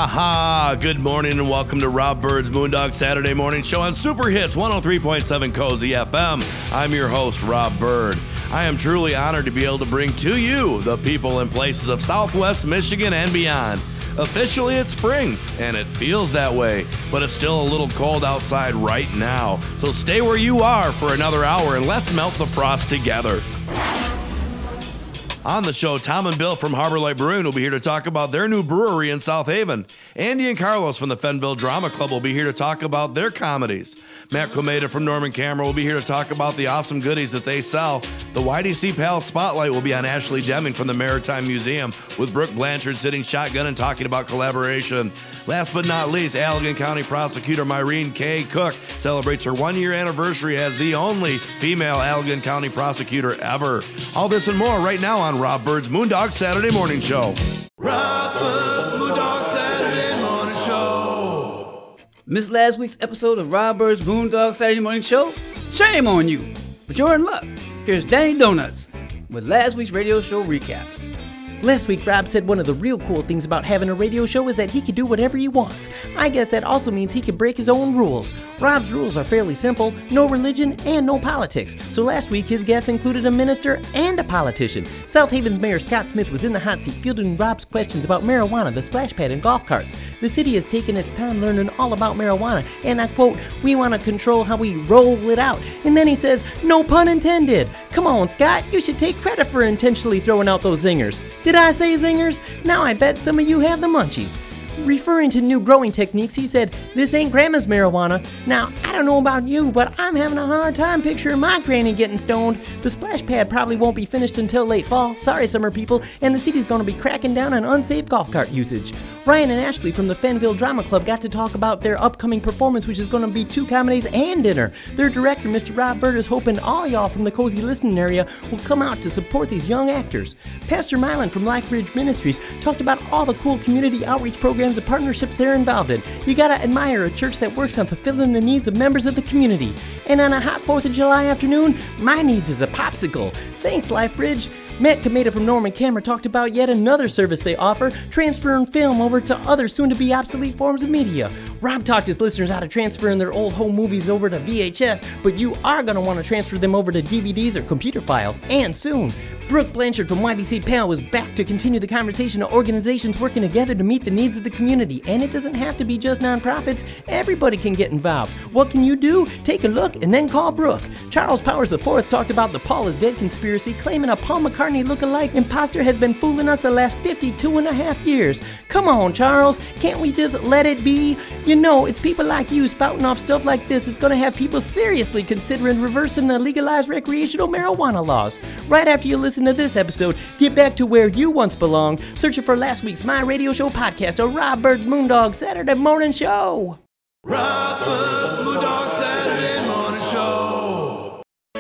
Ha! Good morning and welcome to Rob Bird's Moondog Saturday Morning Show on Super Hits 103.7 Cozy FM. I'm your host, Rob Bird. I am truly honored to be able to bring to you the people and places of Southwest Michigan and beyond. Officially it's spring, and it feels that way, but it's still a little cold outside right now. So stay where you are for another hour and let's melt the frost together. On the show, Tom and Bill from Harbor Light Brewing will be here to talk about their new brewery in South Haven. Andy and Carlos from the Fenville Drama Club will be here to talk about their comedies. Matt Comeda from Norman Camera will be here to talk about the awesome goodies that they sell. The YDC Pal Spotlight will be on Ashley Deming from the Maritime Museum, with Brooke Blanchard sitting shotgun and talking about collaboration. Last but not least, Allegan County Prosecutor Myrene K. Cook celebrates her 1-year anniversary as the only female Allegan County Prosecutor ever. All this and more right now on Rob Bird's Moondog Saturday Morning Show. Rob Bird's Moondog Saturday Morning Show. Missed last week's episode of Rob Bird's Moondog Saturday Morning Show? Shame on you, but you're in luck. Here's Danny Donuts with last week's radio show recap. Last week, Rob said one of the real cool things about having a radio show is that he can do whatever he wants. I guess that also means he can break his own rules. Rob's rules are fairly simple: no religion and no politics. So last week, his guests included a minister and a politician. South Haven's Mayor Scott Smith was in the hot seat fielding Rob's questions about marijuana, the splash pad, and golf carts. The city has taken its time learning all about marijuana, and I quote, "We want to control how we roll it out." And then he says, "No pun intended." Come on, Scott, you should take credit for intentionally throwing out those zingers. Did I say zingers? Now I bet some of you have the munchies. Referring to new growing techniques, he said, "This ain't Grandma's marijuana." Now, I don't know about you, but I'm having a hard time picturing my granny getting stoned. The splash pad probably won't be finished until late fall. Sorry, summer people. And the city's going to be cracking down on unsafe golf cart usage. Ryan and Ashley from the Fenville Drama Club got to talk about their upcoming performance, which is going to be 2 comedies and dinner. Their director, Mr. Rob Bird, is hoping all y'all from the cozy listening area will come out to support these young actors. Pastor Mylan from Life Bridge Ministries talked about all the cool community outreach programs and partnerships they're involved in. You gotta admire a church that works on fulfilling the needs of members of the community. And on a hot 4th of July afternoon, my needs is a popsicle. Thanks, Life Bridge. Matt Comeda from Norman Camera talked about yet another service they offer, transferring film over to other soon-to-be obsolete forms of media. Rob talked his listeners out of transferring their old home movies over to VHS, but you are going to want to transfer them over to DVDs or computer files, and soon. Brooke Blanchard from YDC Pal was back to continue the conversation of organizations working together to meet the needs of the community. And it doesn't have to be just nonprofits. Everybody can get involved. What can you do? Take a look and then call Brooke. Charles Powers IV talked about the Paul is Dead conspiracy, claiming a Paul McCartney lookalike imposter has been fooling us the last 52 and a half years. Come on, Charles. Can't we just let it be? You know, it's people like you spouting off stuff like this. It's going to have people seriously considering reversing the legalized recreational marijuana laws. Right after you listen to this episode, get back to where you once belonged, searching for last week's My Radio Show podcast, a Rob Bird's Moondog Saturday Morning Show. Rob Bird's Moondog Saturday Morning Show.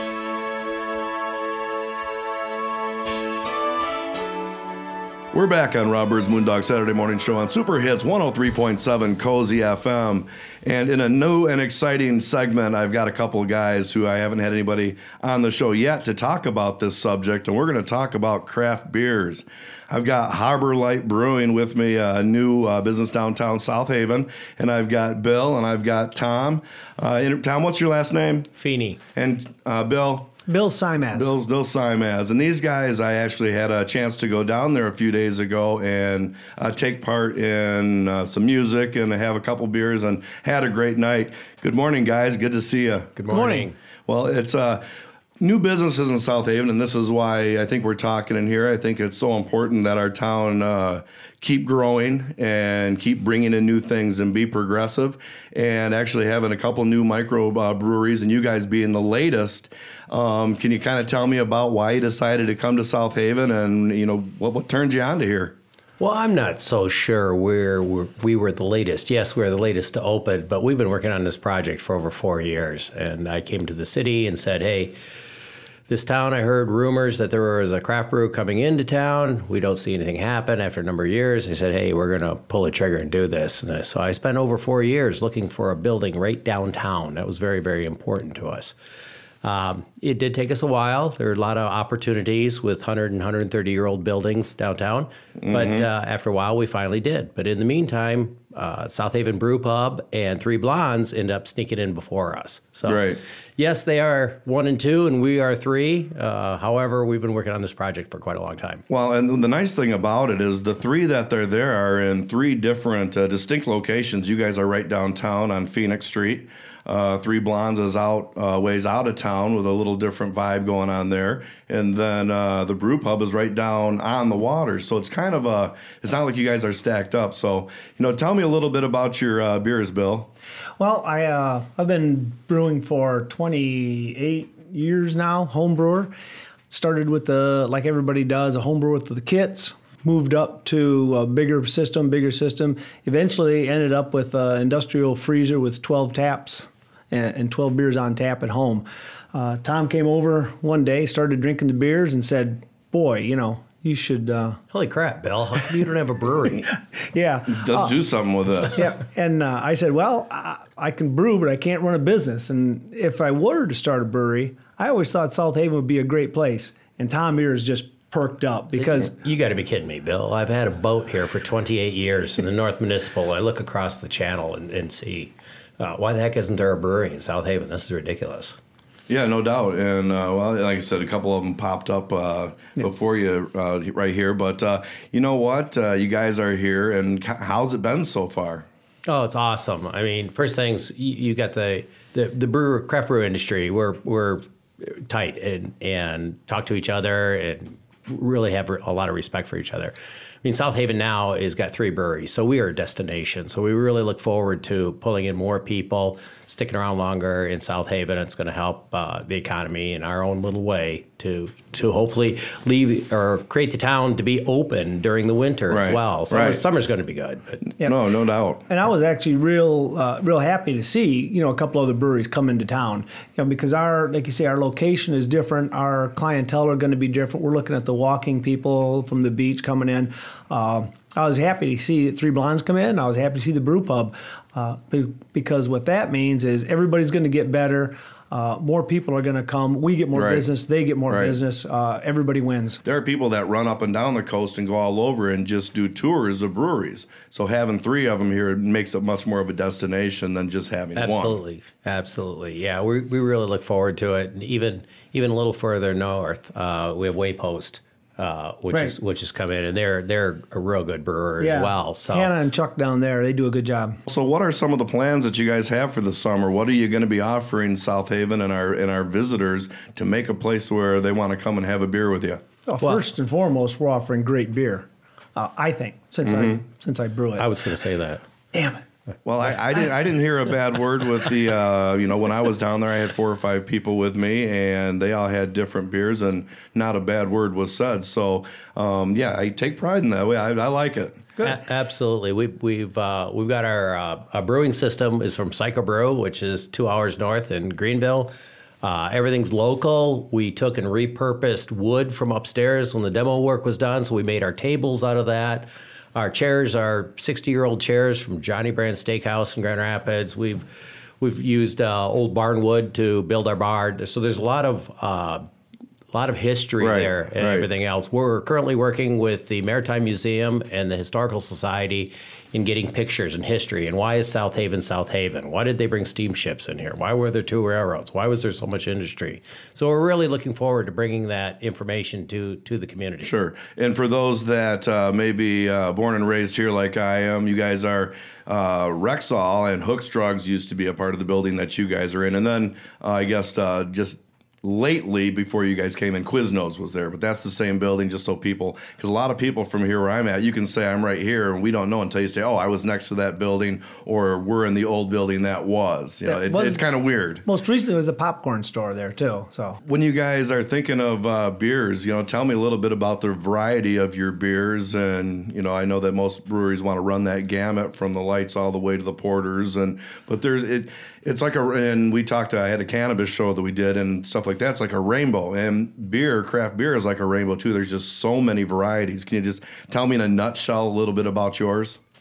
We're back on Rob Bird's Moondog Saturday Morning Show on Super Hits 103.7 Cozy FM. And in a new and exciting segment, I've got a couple of guys who I haven't had anybody on the show yet to talk about this subject, and we're going to talk about craft beers. I've got Harbor Light Brewing with me, a new business downtown South Haven, and I've got Bill and I've got Tom. Tom, what's your last name? Feeney. And Bill? Bill Simaz. Bill Simaz. And these guys, I actually had a chance to go down there a few days ago and take part in some music and have a couple beers and had a great night. Good morning, guys. Good to see you. Good morning. Well, it's new businesses in South Haven, and this is why I think we're talking in here. I think it's so important that our town keep growing and keep bringing in new things and be progressive, and actually having a couple new micro breweries, and you guys being the latest. Can you kind of tell me about why you decided to come to South Haven, and you know what turned you on to here? Well, I'm not so sure we were the latest. Yes, we were the latest to open, but we've been working on this project for over 4 years. And I came to the city and said, hey, this town, I heard rumors that there was a craft brew coming into town. We don't see anything happen. After a number of years, I said, hey, we're going to pull the trigger and do this. And so I spent over 4 years looking for a building right downtown. That was very, very important to us. It did take us a while. There were a lot of opportunities with 100 and 130-year-old buildings downtown. But after a while, we finally did. But in the meantime, South Haven Brew Pub and Three Blondes ended up sneaking in before us. So, yes, they are 1 and 2, and we are 3. However, we've been working on this project for quite a long time. Well, and the nice thing about it is the 3 that they're there are in 3 different distinct locations. You guys are right downtown on Phoenix Street. Three Blondes is ways out of town with a little different vibe going on there. And then the Brew Pub is right down on the water. So it's kind of it's not like you guys are stacked up. So, tell me a little bit about your beers, Bill. Well, I've been brewing for 28 years now, home brewer. Started with like everybody does, a home brewer with the kits. Moved up to a bigger system. Eventually ended up with an industrial freezer with 12 taps and 12 beers on tap at home. Tom came over one day, started drinking the beers, and said, "Boy, you should." Holy crap, Bill! How come you don't have a brewery? Yeah, let's do something with this. Yeah, and I said, "Well, I can brew, but I can't run a business. And if I were to start a brewery, I always thought South Haven would be a great place." And Tom here is just perked up because you got to be kidding me, Bill. I've had a boat here for 28 years in the North Municipal. I look across the channel and see why the heck isn't there a brewery in South Haven? This is ridiculous. Yeah, no doubt. And well, like I said, a couple of them popped up before you right here. But you know what? You guys are here, and how's it been so far? Oh, it's awesome. I mean, first things, you got the craft brew industry. We're tight and talk to each other and really have a lot of respect for each other. I mean, South Haven now has got 3 breweries, so we are a destination. So we really look forward to pulling in more people, sticking around longer in South Haven. It's going to help the economy in our own little way to hopefully create the town to be open during the winter as well. Summer's going to be good. But. Yeah. No doubt. And I was actually real happy to see a couple other breweries come into town. Because like you say, our location is different. Our clientele are going to be different. We're looking at the walking people from the beach coming in. I was happy to see Three Blondes come in. I was happy to see the Brew Pub because what that means is everybody's going to get better. More people are going to come. We get more business. They get more business. Everybody wins. There are people that run up and down the coast and go all over and just do tours of breweries. So having 3 of them here makes it much more of a destination than just having one. Absolutely. Yeah, we really look forward to it. And even a little further north, we have Waypost. Which has come in, and they're a real good brewer as well. So Hannah and Chuck down there, they do a good job. So what are some of the plans that you guys have for the summer? What are you going to be offering South Haven and our visitors to make a place where they want to come and have a beer with you? Well, first and foremost, we're offering great beer. I think since I brew it. I was going to say that. Damn it. Well, I didn't hear a bad word with the when I was down there, I had 4 or 5 people with me, and they all had different beers, and not a bad word was said. So I take pride in that. I like it. Good. Absolutely. We've got our brewing system is from Psycho Brew, which is 2 hours north in Greenville. Everything's local. We took and repurposed wood from upstairs when the demo work was done, so we made our tables out of that. Our chairs are 60-year-old chairs from Johnny Brand Steakhouse in Grand Rapids. We've used old barn wood to build our bar. So there's a lot of history there and everything else. We're currently working with the Maritime Museum and the Historical Society in getting pictures and history. And why is South Haven South Haven? Why did they bring steamships in here? Why were there 2 railroads? Why was there so much industry? So we're really looking forward to bringing that information to the community. Sure. And for those that may be born and raised here like I am, you guys are Rexall and Hooks Drugs used to be a part of the building that you guys are in. And then I guess just lately, before you guys came in, Quiznos was there, but that's the same building, just so people, because a lot of people from here where I'm at, you can say I'm right here, and we don't know until you say, oh, I was next to that building, or we're in the old building that was. It's kind of weird. Most recently was the popcorn store there too. So when you guys are thinking of beers, tell me a little bit about the variety of your beers, and I know that most breweries want to run that gamut from the lights all the way to the porters, but it's like and we talked. I had a cannabis show that we did and stuff like that. It's like a rainbow, and craft beer is like a rainbow too. There's just so many varieties. Can you just tell me in a nutshell a little bit about yours?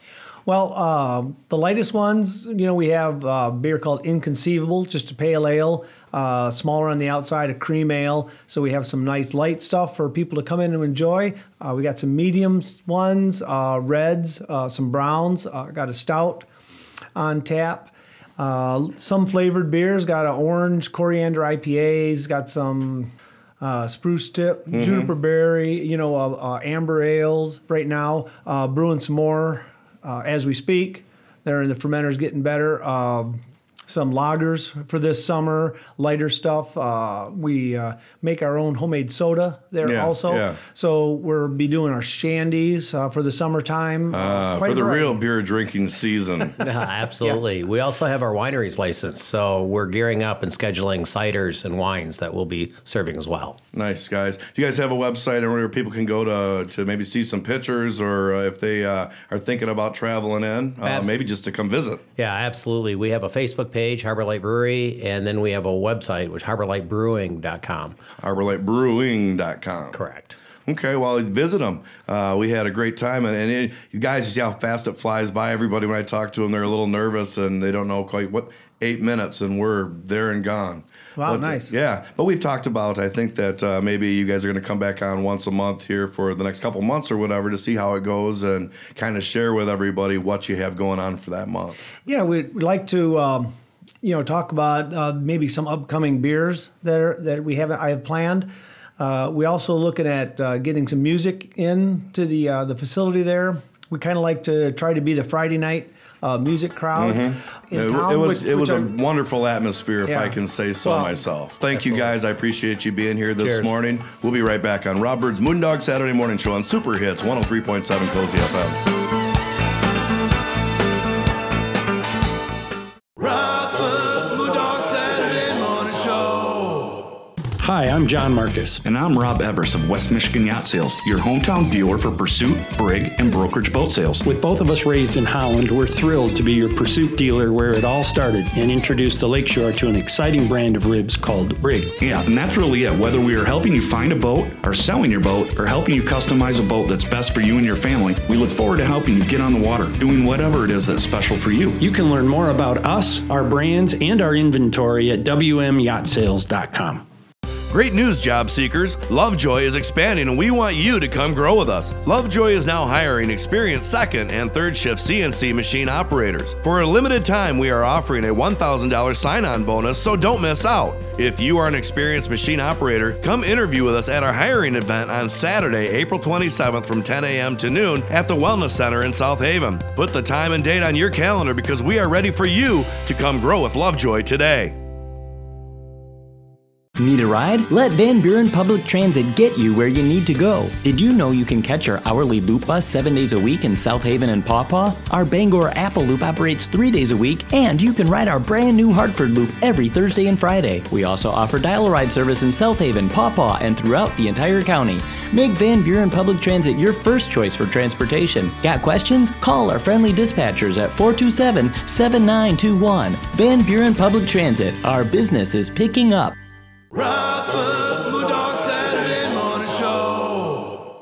Well, the lightest ones, we have a beer called Inconceivable, just a pale ale, smaller on the outside, a cream ale. So we have some nice light stuff for people to come in and enjoy. We got some medium ones, reds, some browns, got a stout on tap. Some flavored beers, got an orange, coriander IPAs, got some spruce tip, juniper berry, amber ales right now. Brewing some more as we speak. They're in the fermenters getting better. Some lagers for this summer, lighter stuff. We make our own homemade soda there also. Yeah. So we'll be doing our shandies for the summertime. For the real beer drinking season. Absolutely. Yeah. We also have our wineries license, so we're gearing up and scheduling ciders and wines that we'll be serving as well. Nice, guys. Do you guys have a website where people can go to maybe see some pictures, or if they are thinking about traveling in, maybe just to come visit? Yeah, absolutely. We have a Facebook page, Harbor Light Brewery, and then we have a website, which is HarborLightBrewing.com. HarborLightBrewing.com. Correct. Okay, well, visit them. We had a great time, and you guys, you see how fast it flies by. Everybody, when I talk to them, they're a little nervous, and they don't know quite what 8 minutes, and we're there and gone. Wow, nice. Yeah, but we've talked about, I think that maybe you guys are going to come back on once a month here for the next couple months or whatever to see how it goes and kind of share with everybody what you have going on for that month. Yeah, we'd like to talk about maybe some upcoming beers that I have planned. We also looking at getting some music into the facility there. We kind of like to try to be the Friday night music crowd in town. It was a wonderful atmosphere, if I can say so myself. Thank you, guys. I appreciate you being here this morning. We'll be right back on Rob Byrd's Moondog Saturday Morning Show on Super Hits 103.7 Cozy FM. Hi, I'm John Marcus. And I'm Rob Evers of West Michigan Yacht Sales, your hometown dealer for Pursuit, Brig, and Brokerage boat sales. With both of us raised in Holland, we're thrilled to be your Pursuit dealer where it all started and introduced the Lakeshore to an exciting brand of ribs called Brig. Yeah, and that's really it. Whether we are helping you find a boat, or selling your boat, or helping you customize a boat that's best for you and your family, we look forward to helping you get on the water, doing whatever it is that's special for you. You can learn more about us, our brands, and our inventory at WMYachtsales.com. Great news, job seekers. Lovejoy is expanding and we want you to come grow with us. Lovejoy is now hiring experienced second and third shift CNC machine operators. For a limited time, we are offering a $1,000 sign-on bonus, so don't miss out. If you are an experienced machine operator, come interview with us at our hiring event on Saturday, April 27th from 10 a.m. to noon at the Wellness Center in South Haven. Put the time and date on your calendar because we are ready for you to come grow with Lovejoy today. Need a ride? Let Van Buren Public Transit get you where you need to go. Did you know you can catch our hourly loop bus 7 days a week in South Haven and Paw Paw? Our Bangor Apple Loop operates 3 days a week, and you can ride our brand new Hartford Loop every Thursday and Friday. We also offer dial-a-ride service in South Haven, Paw Paw, and throughout the entire county. Make Van Buren Public Transit your first choice for transportation. Got questions? Call our friendly dispatchers at 427-7921. Van Buren Public Transit. Our business is picking up. Rob Byrd's Moondog Saturday Morning Show.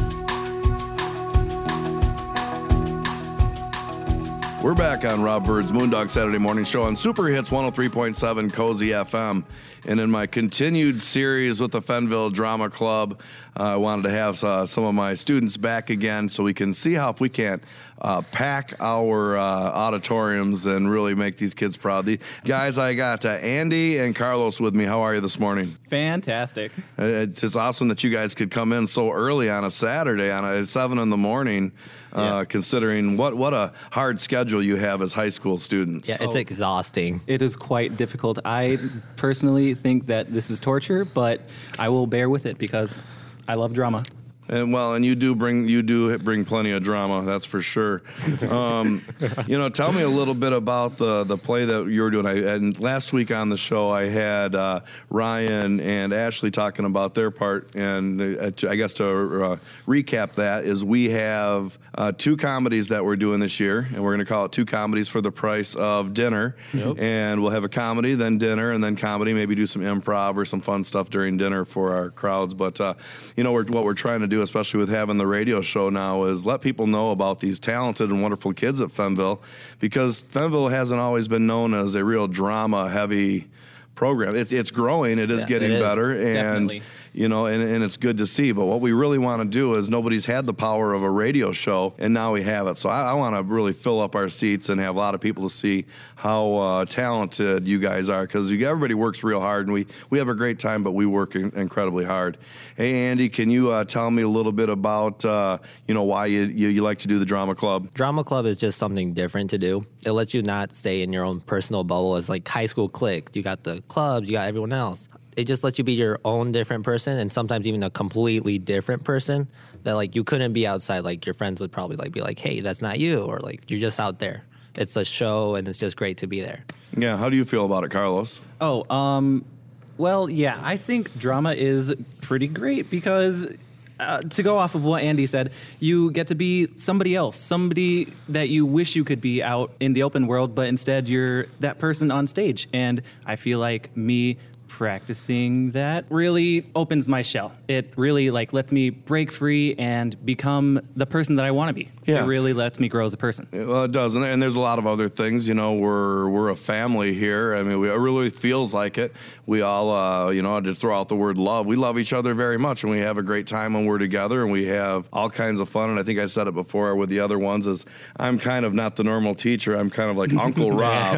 We're back on Rob Byrd's Moondog Saturday Morning Show on Super Hits 103.7 Cozy FM. And in my continued series with the Fenville Drama Club, I wanted to have some of my students back again so we can see how if we can't pack our auditoriums and really make these kids proud. The guys, I got Andy and Carlos with me. How are you this morning? Fantastic. It's just awesome that you guys could come in so early on a Saturday, on 7 in the morning, considering what a hard schedule you have as high school students. Yeah, it's exhausting. It is quite difficult. I personally think that this is torture, but I will bear with it because I love drama. And you do bring plenty of drama, that's for sure. Tell me a little bit about the play that you're doing. And last week on the show, I had Ryan and Ashley talking about their part. And I guess to recap that is we have 2 comedies that we're doing this year, and we're going to call it 2 comedies for the price of dinner. Yep. And we'll have a comedy, then dinner, and then comedy. Maybe do some improv or some fun stuff during dinner for our crowds. But what we're trying to do do, especially with having the radio show now, is let people know about these talented and wonderful kids at Fenville, because Fenville hasn't always been known as a real drama-heavy program. It's growing. It is getting better, and Definitely. and it's good to see. But what we really want to do is, nobody's had the power of a radio show, and now we have it. So I want to really fill up our seats and have a lot of people to see how talented you guys are, because everybody works real hard, and we have a great time, but we work incredibly hard. Hey, Andy, can you tell me a little bit about why you like to do the drama club? Drama club is just something different to do. It lets you not stay in your own personal bubble as like high school clique. You got the clubs, you got everyone else. It just lets you be your own different person, and sometimes even a completely different person that like you couldn't be outside. Like your friends would probably like be like, "Hey, that's not you," or like you're just out there. It's a show, and it's just great to be there. Yeah, how do you feel about it, Carlos? Well, yeah, I think drama is pretty great because, to go off of what Andy said, you get to be somebody else, somebody that you wish you could be out in the open world, but instead you're that person on stage. And I feel like me practicing that really opens my shell. It really like lets me break free and become the person that I want to be. Yeah. It really lets me grow as a person. Well, it does, and there's a lot of other things. We're a family here. I mean, it really feels like it. We all, to throw out the word love, we love each other very much, and we have a great time when we're together, and we have all kinds of fun. And I think I said it before with the other ones, is I'm kind of not the normal teacher. I'm kind of like Uncle Rob,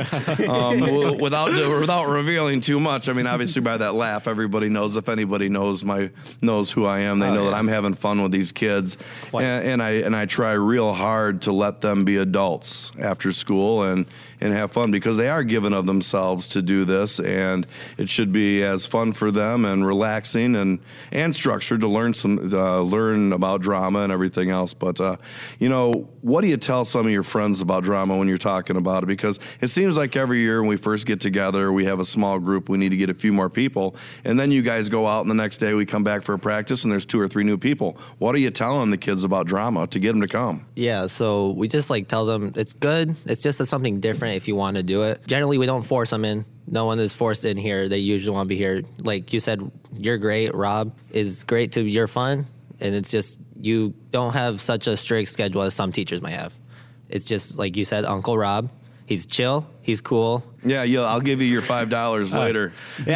without revealing too much. I mean, obviously by that laugh, everybody knows. If anybody knows who I am, they know that I'm having fun with these kids, and I try real hard to let them be adults after school and have fun, because they are giving of themselves to do this, and it should be as fun for them and relaxing and structured to learn about drama and everything else. But what do you tell some of your friends about drama when you're talking about it? Because it seems like every year when we first get together, we have a small group, we need to get a few more people, and then you guys go out, and the next day we come back for a practice and there's 2 or 3 new people. What are you telling the kids about drama to get them to come? Yeah, so we just like tell them it's good. It's just something different if you want to do it. Generally, we don't force them in. No one is forced in here. They usually want to be here. Like you said, you're great. Rob is great too. You're fun. And it's just, you don't have such a strict schedule as some teachers might have. It's just, like you said, Uncle Rob. He's chill. He's cool. Yeah, I'll give you your $5 later.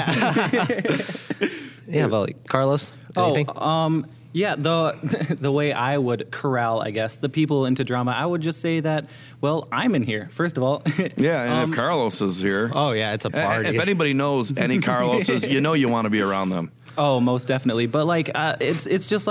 Yeah, but like, Carlos, anything? Yeah, the way I would corral, I guess, the people into drama, I would just say that, well, I'm in here, first of all. Yeah, and if Carlos is here. Oh, yeah, it's a party. If anybody knows any Carloses, you want to be around them. Oh, most definitely. But, like, it's just,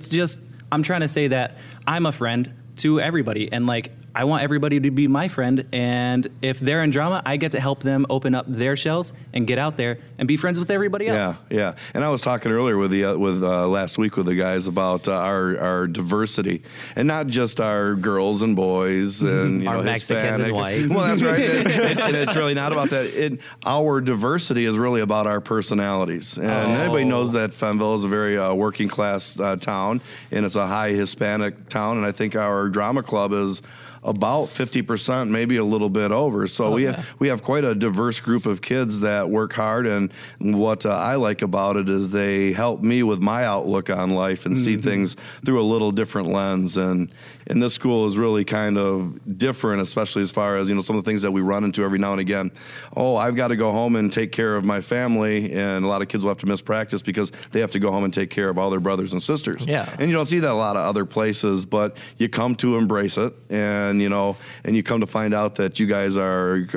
I'm trying to say that I'm a friend to everybody, and, like, I want everybody to be my friend, and if they're in drama, I get to help them open up their shells and get out there and be friends with everybody else. Yeah. And I was talking earlier with last week with the guys about our diversity, and not just our girls and boys and our Mexicans and whites. Well, that's right. and it's really not about that. Our diversity is really about our personalities. And anybody knows that Fenville is a very working class town, and it's a high Hispanic town, and I think our drama club is about 50%, maybe a little bit over. So we have quite a diverse group of kids that work hard, and what I like about it is they help me with my outlook on life and see things through a little different lens. And this school is really kind of different, especially as far as some of the things that we run into every now and again. Oh, I've got to go home and take care of my family, and a lot of kids will have to miss practice because they have to go home and take care of all their brothers and sisters. Yeah. And you don't see that a lot of other places, but you come to embrace it, and you come to find out that you guys are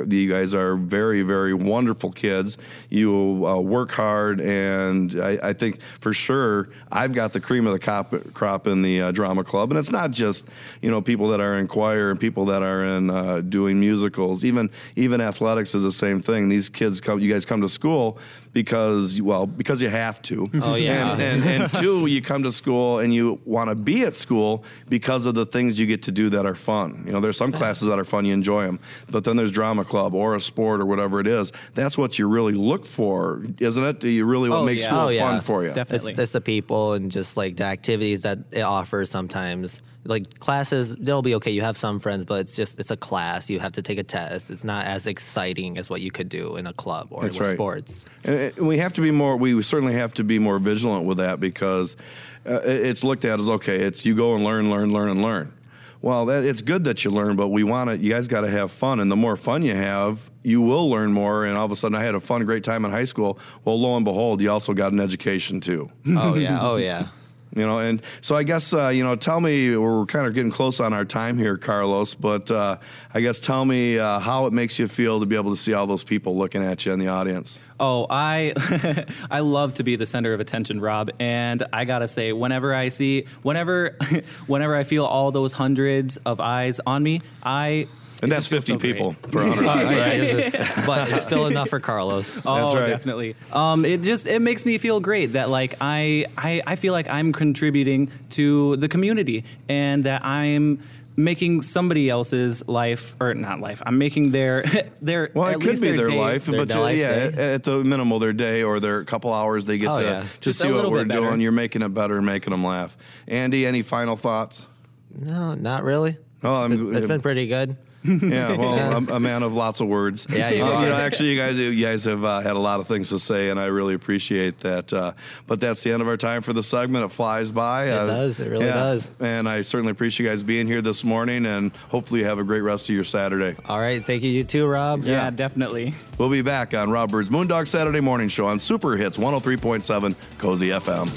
very, very wonderful kids. You work hard, and I think for sure I've got the cream of the crop in the drama club. And it's not just people that are in choir and people that are in doing musicals. Even athletics is the same thing. These kids you guys come to school because you have to. Oh yeah. And 2, you come to school and you want to be at school because of the things you get to do that are fun. There's some classes that are fun, you enjoy them, but then there's drama club or a sport or whatever it is. That's what you really look for, isn't it? Do you really what makes school fun for you? Definitely. It's the people and just like the activities that it offers sometimes. Like classes, they'll be okay. You have some friends, but it's a class. You have to take a test. It's not as exciting as what you could do in a club or with sports. And we have to be more. We certainly have to be more vigilant with that because it's looked at as okay. It's you go and learn. Well, it's good that you learn, but we want it. You guys got to have fun, and the more fun you have, you will learn more. And all of a sudden, I had a fun, great time in high school. Well, lo and behold, you also got an education too. Oh yeah. You know, and so I guess, tell me, we're kind of getting close on our time here, Carlos, but I guess tell me how it makes you feel to be able to see all those people looking at you in the audience. Oh, I love to be the center of attention, Rob. And I got to say, whenever I feel all those hundreds of eyes on me, And that's 50 people per 100. But it's still enough for Carlos. Oh, That's right. Definitely. It makes me feel great that like I feel like I'm contributing to the community and that I'm making somebody else's life, or not life. I'm making their well, at it could least be their day, life, but at the minimal, their day or their couple hours, they get to Just see a what little we're bit better. doing. You're making it better, making them laugh. Andy, any final thoughts? No, not really. Oh, It's been pretty good. Yeah, well, I'm a man of lots of words. Yeah, you are. Actually, you guys have had a lot of things to say, and I really appreciate that. But that's the end of our time for the segment. It flies by. It does. It really does. And I certainly appreciate you guys being here this morning, and hopefully you have a great rest of your Saturday. All right. Thank you. You too, Rob. Yeah, definitely. We'll be back on Rob Bird's Moondog Saturday Morning Show on Super Hits 103.7 Cozy FM.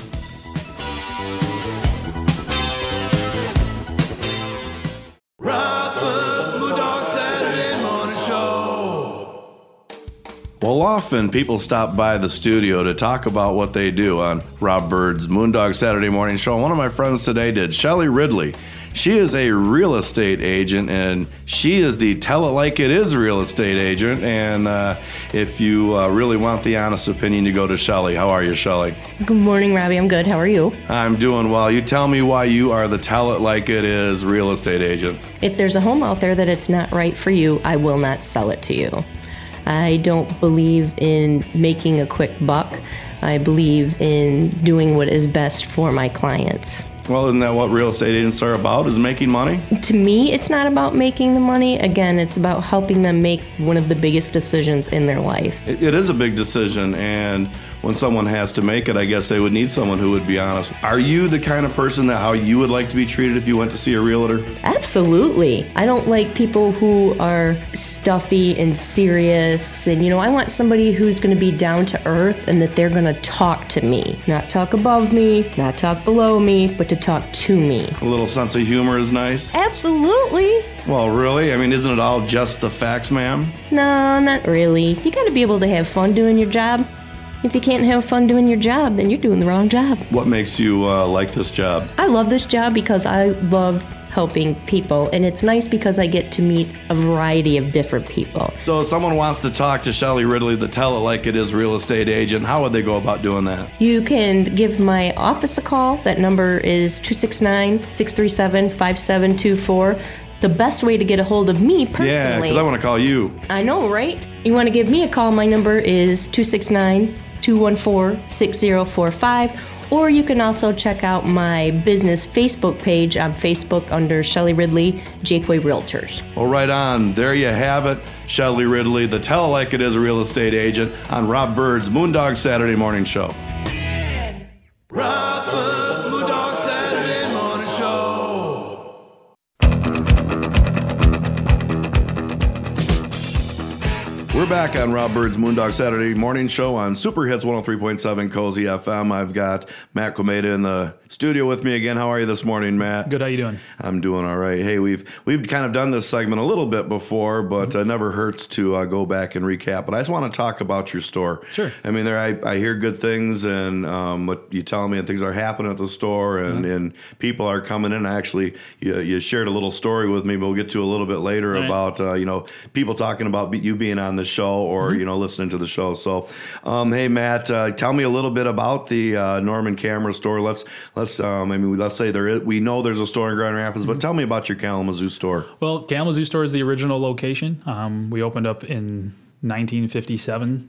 Well, often people stop by the studio to talk about what they do on Rob Bird's Moondog Saturday Morning Show. One of my friends today did, Shelly Ridley. She is a real estate agent, and she is the tell it like it is real estate agent. And if you really want the honest opinion, you go to Shelly. How are you, Shelly? Good morning, Robbie. I'm good. How are you? I'm doing well. You tell me why you are the tell it like it is real estate agent. If there's a home out there that it's not right for you, I will not sell it to you. I don't believe in making a quick buck. I believe in doing what is best for my clients. Well, isn't that what real estate agents are about, is making money? To me, it's not about making the money. Again, it's about helping them make one of the biggest decisions in their life. It is a big decision, and when someone has to make it, I guess they would need someone who would be honest. Are you the kind of person that how you would like to be treated if you went to see a realtor? Absolutely. I don't like people who are stuffy and serious. And, I want somebody who's going to be down to earth and that they're going to talk to me. Not talk above me, not talk below me, but to talk to me. A little sense of humor is nice? Absolutely. Well, really? I mean, isn't it all just the facts, ma'am? No, not really. You got to be able to have fun doing your job. If you can't have fun doing your job, then you're doing the wrong job. What makes you like this job? I love this job because I love helping people, and it's nice because I get to meet a variety of different people. So if someone wants to talk to Shelly Ridley, the tell it like it is real estate agent, how would they go about doing that? You can give my office a call. That number is 269-637-5724. The best way to get a hold of me personally. Yeah, because I want to call you. I know, right? You want to give me a call, my number is 269-214-6045. Or you can also check out my business Facebook page on Facebook under Shelly Ridley, Jaqua Realtors. Well, right on. There you have it. Shelly Ridley, the tell it like it is a real estate agent on Rob Bird's Moondog Saturday Morning Show. Rob Bird's Moondog Saturday Morning Show. We're back on Rob Bird's Moondog Saturday Morning Show on Super Hits 103.7 Cozy FM. I've got Matt Komeda in the studio with me again. How are you this morning, Matt? Good. How you doing? I'm doing all right. Hey, we've kind of done this segment a little bit before, but it never hurts to go back and recap. But I just want to talk about your store. Sure. I mean, I hear good things, and what you tell me, and things are happening at the store, and people are coming in. Actually, you shared a little story with me, but we'll get to a little bit later about people talking about you being on the show or listening to the show. So, hey, Matt, tell me a little bit about the Norman Camera store. Let's say we know there's a store in Grand Rapids, but tell me about your Kalamazoo store. Well, Kalamazoo store is the original location. We opened up in 1957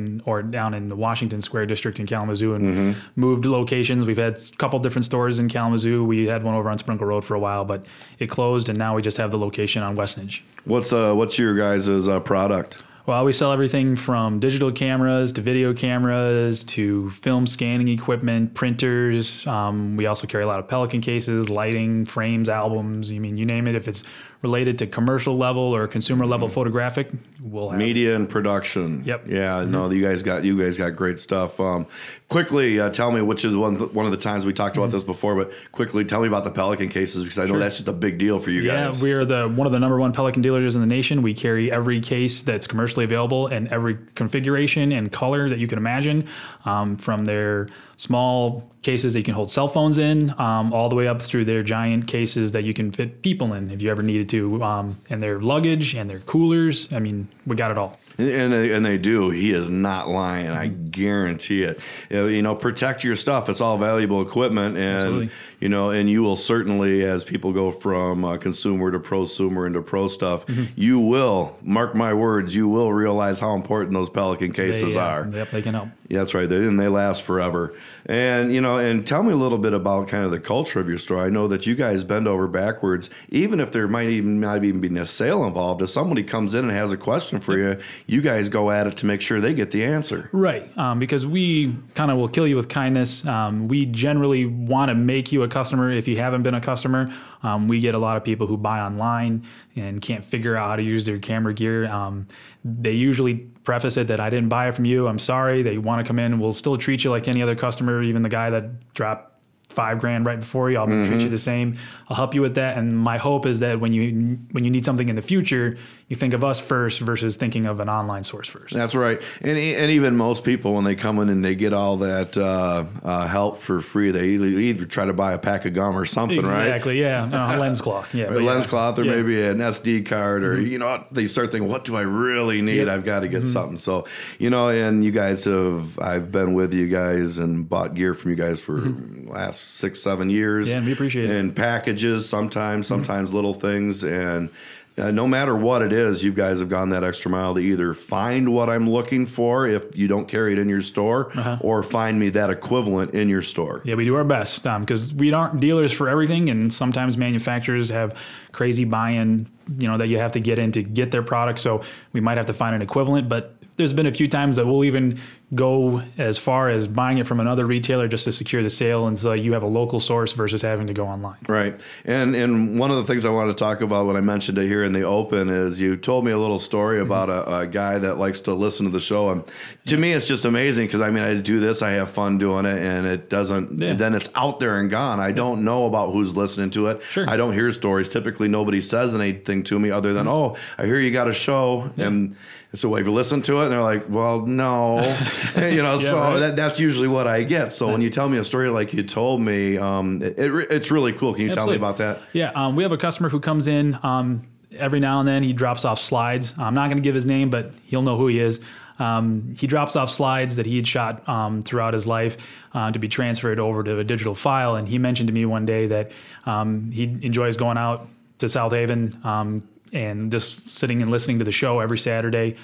down in the Washington Square district in Kalamazoo, and moved locations. We've had a couple different stores in Kalamazoo. We had one over on Sprinkle Road for a while, but it closed, and now we just have the location on Westnedge. What's your guys' product? Well, we sell everything from digital cameras to video cameras to film scanning equipment, printers. We also carry a lot of Pelican cases, lighting, frames, albums. I mean, you name it. If it's related to commercial level or consumer level photographic, we'll have media and production. Yep. Yeah. No, you guys got great stuff. Quickly tell me, which is one of the times we talked about this before, but quickly tell me about the Pelican cases, because I know that's just a big deal for you guys. Yeah, we are one of the number one Pelican dealers in the nation. We carry every case that's commercially available and every configuration and color that you can imagine, from their small cases that you can hold cell phones in, all the way up through their giant cases that you can fit people in if you ever needed to, and their luggage and their coolers. I mean, we got it all. And they do. He is not lying. I guarantee it. Protect your stuff. It's all valuable equipment, and Absolutely. And you will certainly, as people go from consumer to prosumer into pro stuff, you will, mark my words, you will realize how important those Pelican cases are. Yep, they can help. Yeah, that's right. And they last forever. And and tell me a little bit about kind of the culture of your store. I know that you guys bend over backwards, even if there might even not even be a sale involved. If somebody comes in and has a question for you, you guys go at it to make sure they get the answer. Right, because we kind of will kill you with kindness. We generally want to make you a customer if you haven't been a customer. We get a lot of people who buy online and can't figure out how to use their camera gear. They usually preface it that I didn't buy it from you. I'm sorry. They want to come in. We'll still treat you like any other customer, even the guy that dropped $5,000 right before you. I'll treat you the same. I'll help you with that. And my hope is that when you need something in the future, you think of us first versus thinking of an online source first. That's right. And even most people, when they come in and they get all that help for free, they either try to buy a pack of gum or something, right? Exactly. Yeah. Lens cloth. Yeah. Or lens cloth, or maybe an SD card, or they start thinking, what do I really need? I've got to get something. So and you guys I've been with you guys and bought gear from you guys for the last 6-7 years. Yeah, and we appreciate it. And packages sometimes little things, and no matter what it is, you guys have gone that extra mile to either find what I'm looking for if you don't carry it in your store, or find me that equivalent in your store. Yeah, we do our best, because we aren't dealers for everything, and sometimes manufacturers have crazy buy-in, that you have to get in to get their product. So we might have to find an equivalent, but there's been a few times that we'll even go as far as buying it from another retailer just to secure the sale, and so you have a local source versus having to go online. Right. And one of the things I wanted to talk about when I mentioned it here in the open is you told me a little story about a guy that likes to listen to the show. And to me, it's just amazing, because I do this, I have fun doing it, and it doesn't, then it's out there and gone. I don't know about who's listening to it. Sure. I don't hear stories. Typically, nobody says anything to me other than, oh, I hear you got a show. And so have you listened to it? And they're like, well, no. That's usually what I get. So when you tell me a story like you told me, it's really cool. Can you tell me about that? Yeah, we have a customer who comes in every now and then. He drops off slides. I'm not going to give his name, but he'll know who he is. He drops off slides that he had shot throughout his life to be transferred over to a digital file. And he mentioned to me one day that he enjoys going out to South Haven and just sitting and listening to the show every Saturday.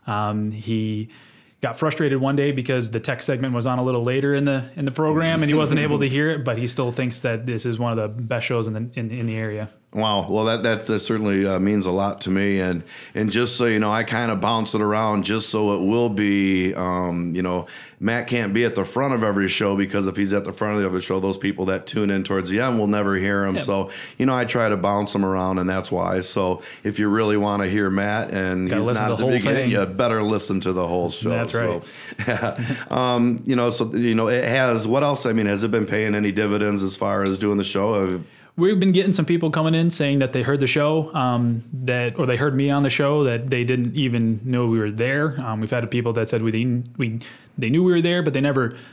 He got frustrated one day because the tech segment was on a little later in the program, and he wasn't able to hear it, but he still thinks that this is one of the best shows in the area. Wow. Well, that certainly means a lot to me. And just so you know, I kind of bounce it around just so it will be, Matt can't be at the front of every show, because if he's at the front of the show, those people that tune in towards the end will never hear him. Yep. So, I try to bounce him around, and that's why. So if you really want to hear Matt and he's not at the beginning, you better listen to the whole show. That's right. So, it has, what else? Has it been paying any dividends as far as doing the show? We've been getting some people coming in saying that they heard the show, or they heard me on the show, that they didn't even know we were there. We've had people that said they knew we were there, but they never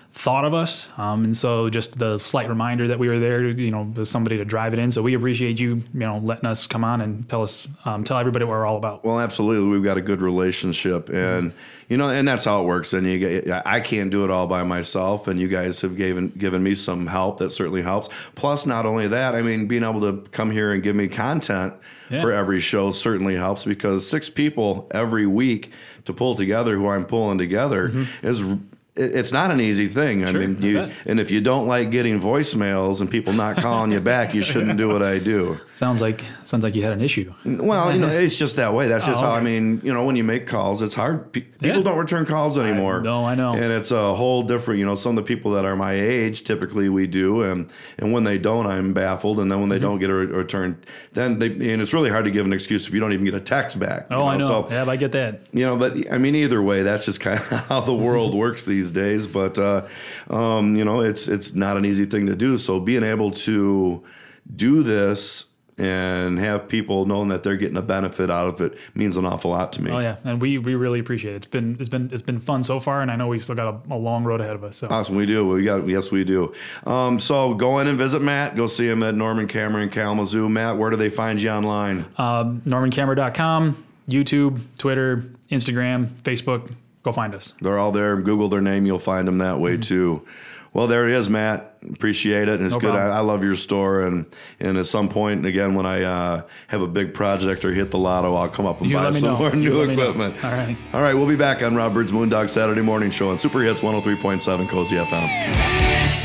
thought of us. And so just the slight reminder that we were there, as somebody to drive it in. So we appreciate you, letting us come on and tell everybody what we're all about. Well, absolutely. We've got a good relationship, and and that's how it works. And I can't do it all by myself, and you guys have given me some help. That certainly helps. Plus, not only that, being able to come here and give me content for every show certainly helps, because 6 people every week to pull together who I'm pulling together is. It's not an easy thing. And if you don't like getting voicemails and people not calling you back, you shouldn't do what I do. Sounds like you had an issue. Well, it's just that way. That's just how, when you make calls, it's hard. People don't return calls anymore. I know. And it's a whole different, some of the people that are my age, typically we do. And when they don't, I'm baffled. And then when they don't get a return, and it's really hard to give an excuse if you don't even get a text back. I know. So, I get that. But either way, that's just kind of how the world works these days. But it's not an easy thing to do. So being able to do this and have people knowing that they're getting a benefit out of it means an awful lot to me. Oh yeah, and we really appreciate it. It's been fun so far, and I know we still got a long road ahead of us. So. Awesome, we do. Yes, we do. So go in and visit Matt. Go see him at Norman Camera in Kalamazoo. Matt, where do they find you online? NormanCamera.com, YouTube, Twitter, Instagram, Facebook. Go find us. They're all there. Google their name. You'll find them that way too. Well, there it is, Matt. Appreciate it. And it's good. I love your store. And at some point, again, when I have a big project or hit the lotto, I'll come up and buy some more new equipment. All right. All right. We'll be back on Rob Byrd's Moondog Saturday Morning Show on Super Hits 103.7 Cozy FM.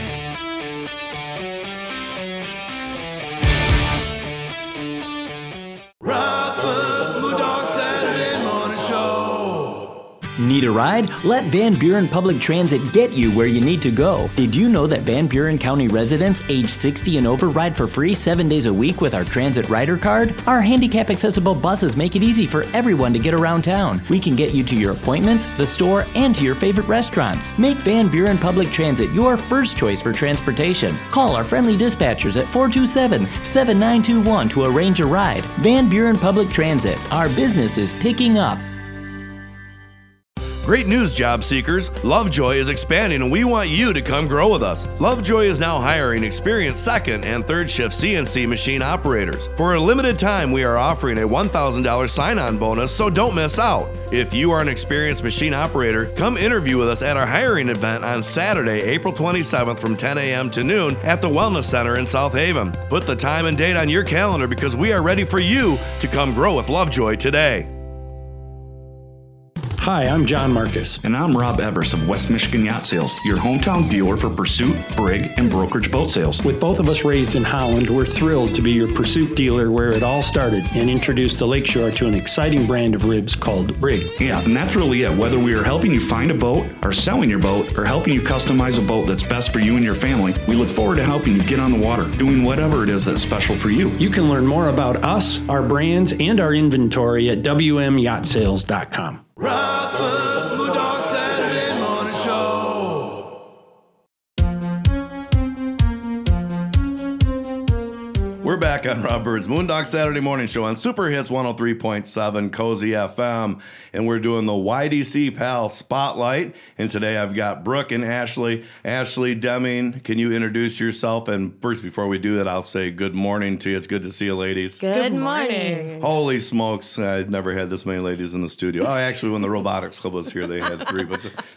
Need a ride? Let Van Buren Public Transit get you where you need to go. Did you know that Van Buren County residents age 60 and over ride for free 7 days a week with our Transit Rider Card? Our handicap-accessible buses make it easy for everyone to get around town. We can get you to your appointments, the store, and to your favorite restaurants. Make Van Buren Public Transit your first choice for transportation. Call our friendly dispatchers at 427-7921 to arrange a ride. Van Buren Public Transit. Our business is picking up. Great news, job seekers. Lovejoy is expanding and we want you to come grow with us. Lovejoy is now hiring experienced second and third shift CNC machine operators. For a limited time, we are offering a $1,000 sign-on bonus, so don't miss out. If you are an experienced machine operator, come interview with us at our hiring event on Saturday, April 27th from 10 a.m. to noon at the Wellness Center in South Haven. Put the time and date on your calendar because we are ready for you to come grow with Lovejoy today. Hi, I'm John Marcus. And I'm Rob Evers of West Michigan Yacht Sales, your hometown dealer for Pursuit, Brig, and Brokerage boat sales. With both of us raised in Holland, we're thrilled to be your Pursuit dealer where it all started and introduced the Lakeshore to an exciting brand of ribs called Brig. Yeah, and that's really it. Whether we are helping you find a boat, or selling your boat, or helping you customize a boat that's best for you and your family, we look forward to helping you get on the water, doing whatever it is that's special for you. You can learn more about us, our brands, and our inventory at WMYachtsales.com. Rob Byrd's Moondog Saturday Morning Show. We're back on Rob Byrd's Moondog Saturday Morning Show on Super Hits 103.7 Cozy FM, and we're doing the YDC Pal Spotlight. And today I've got Brooke and Ashley. Ashley Deming, can you introduce yourself? And first, before we do that, I'll say good morning to you. It's good to see you, ladies. Good morning. Holy smokes, I've never had this many ladies in the studio. Oh, actually, when the Robotics Club was here, they had 3.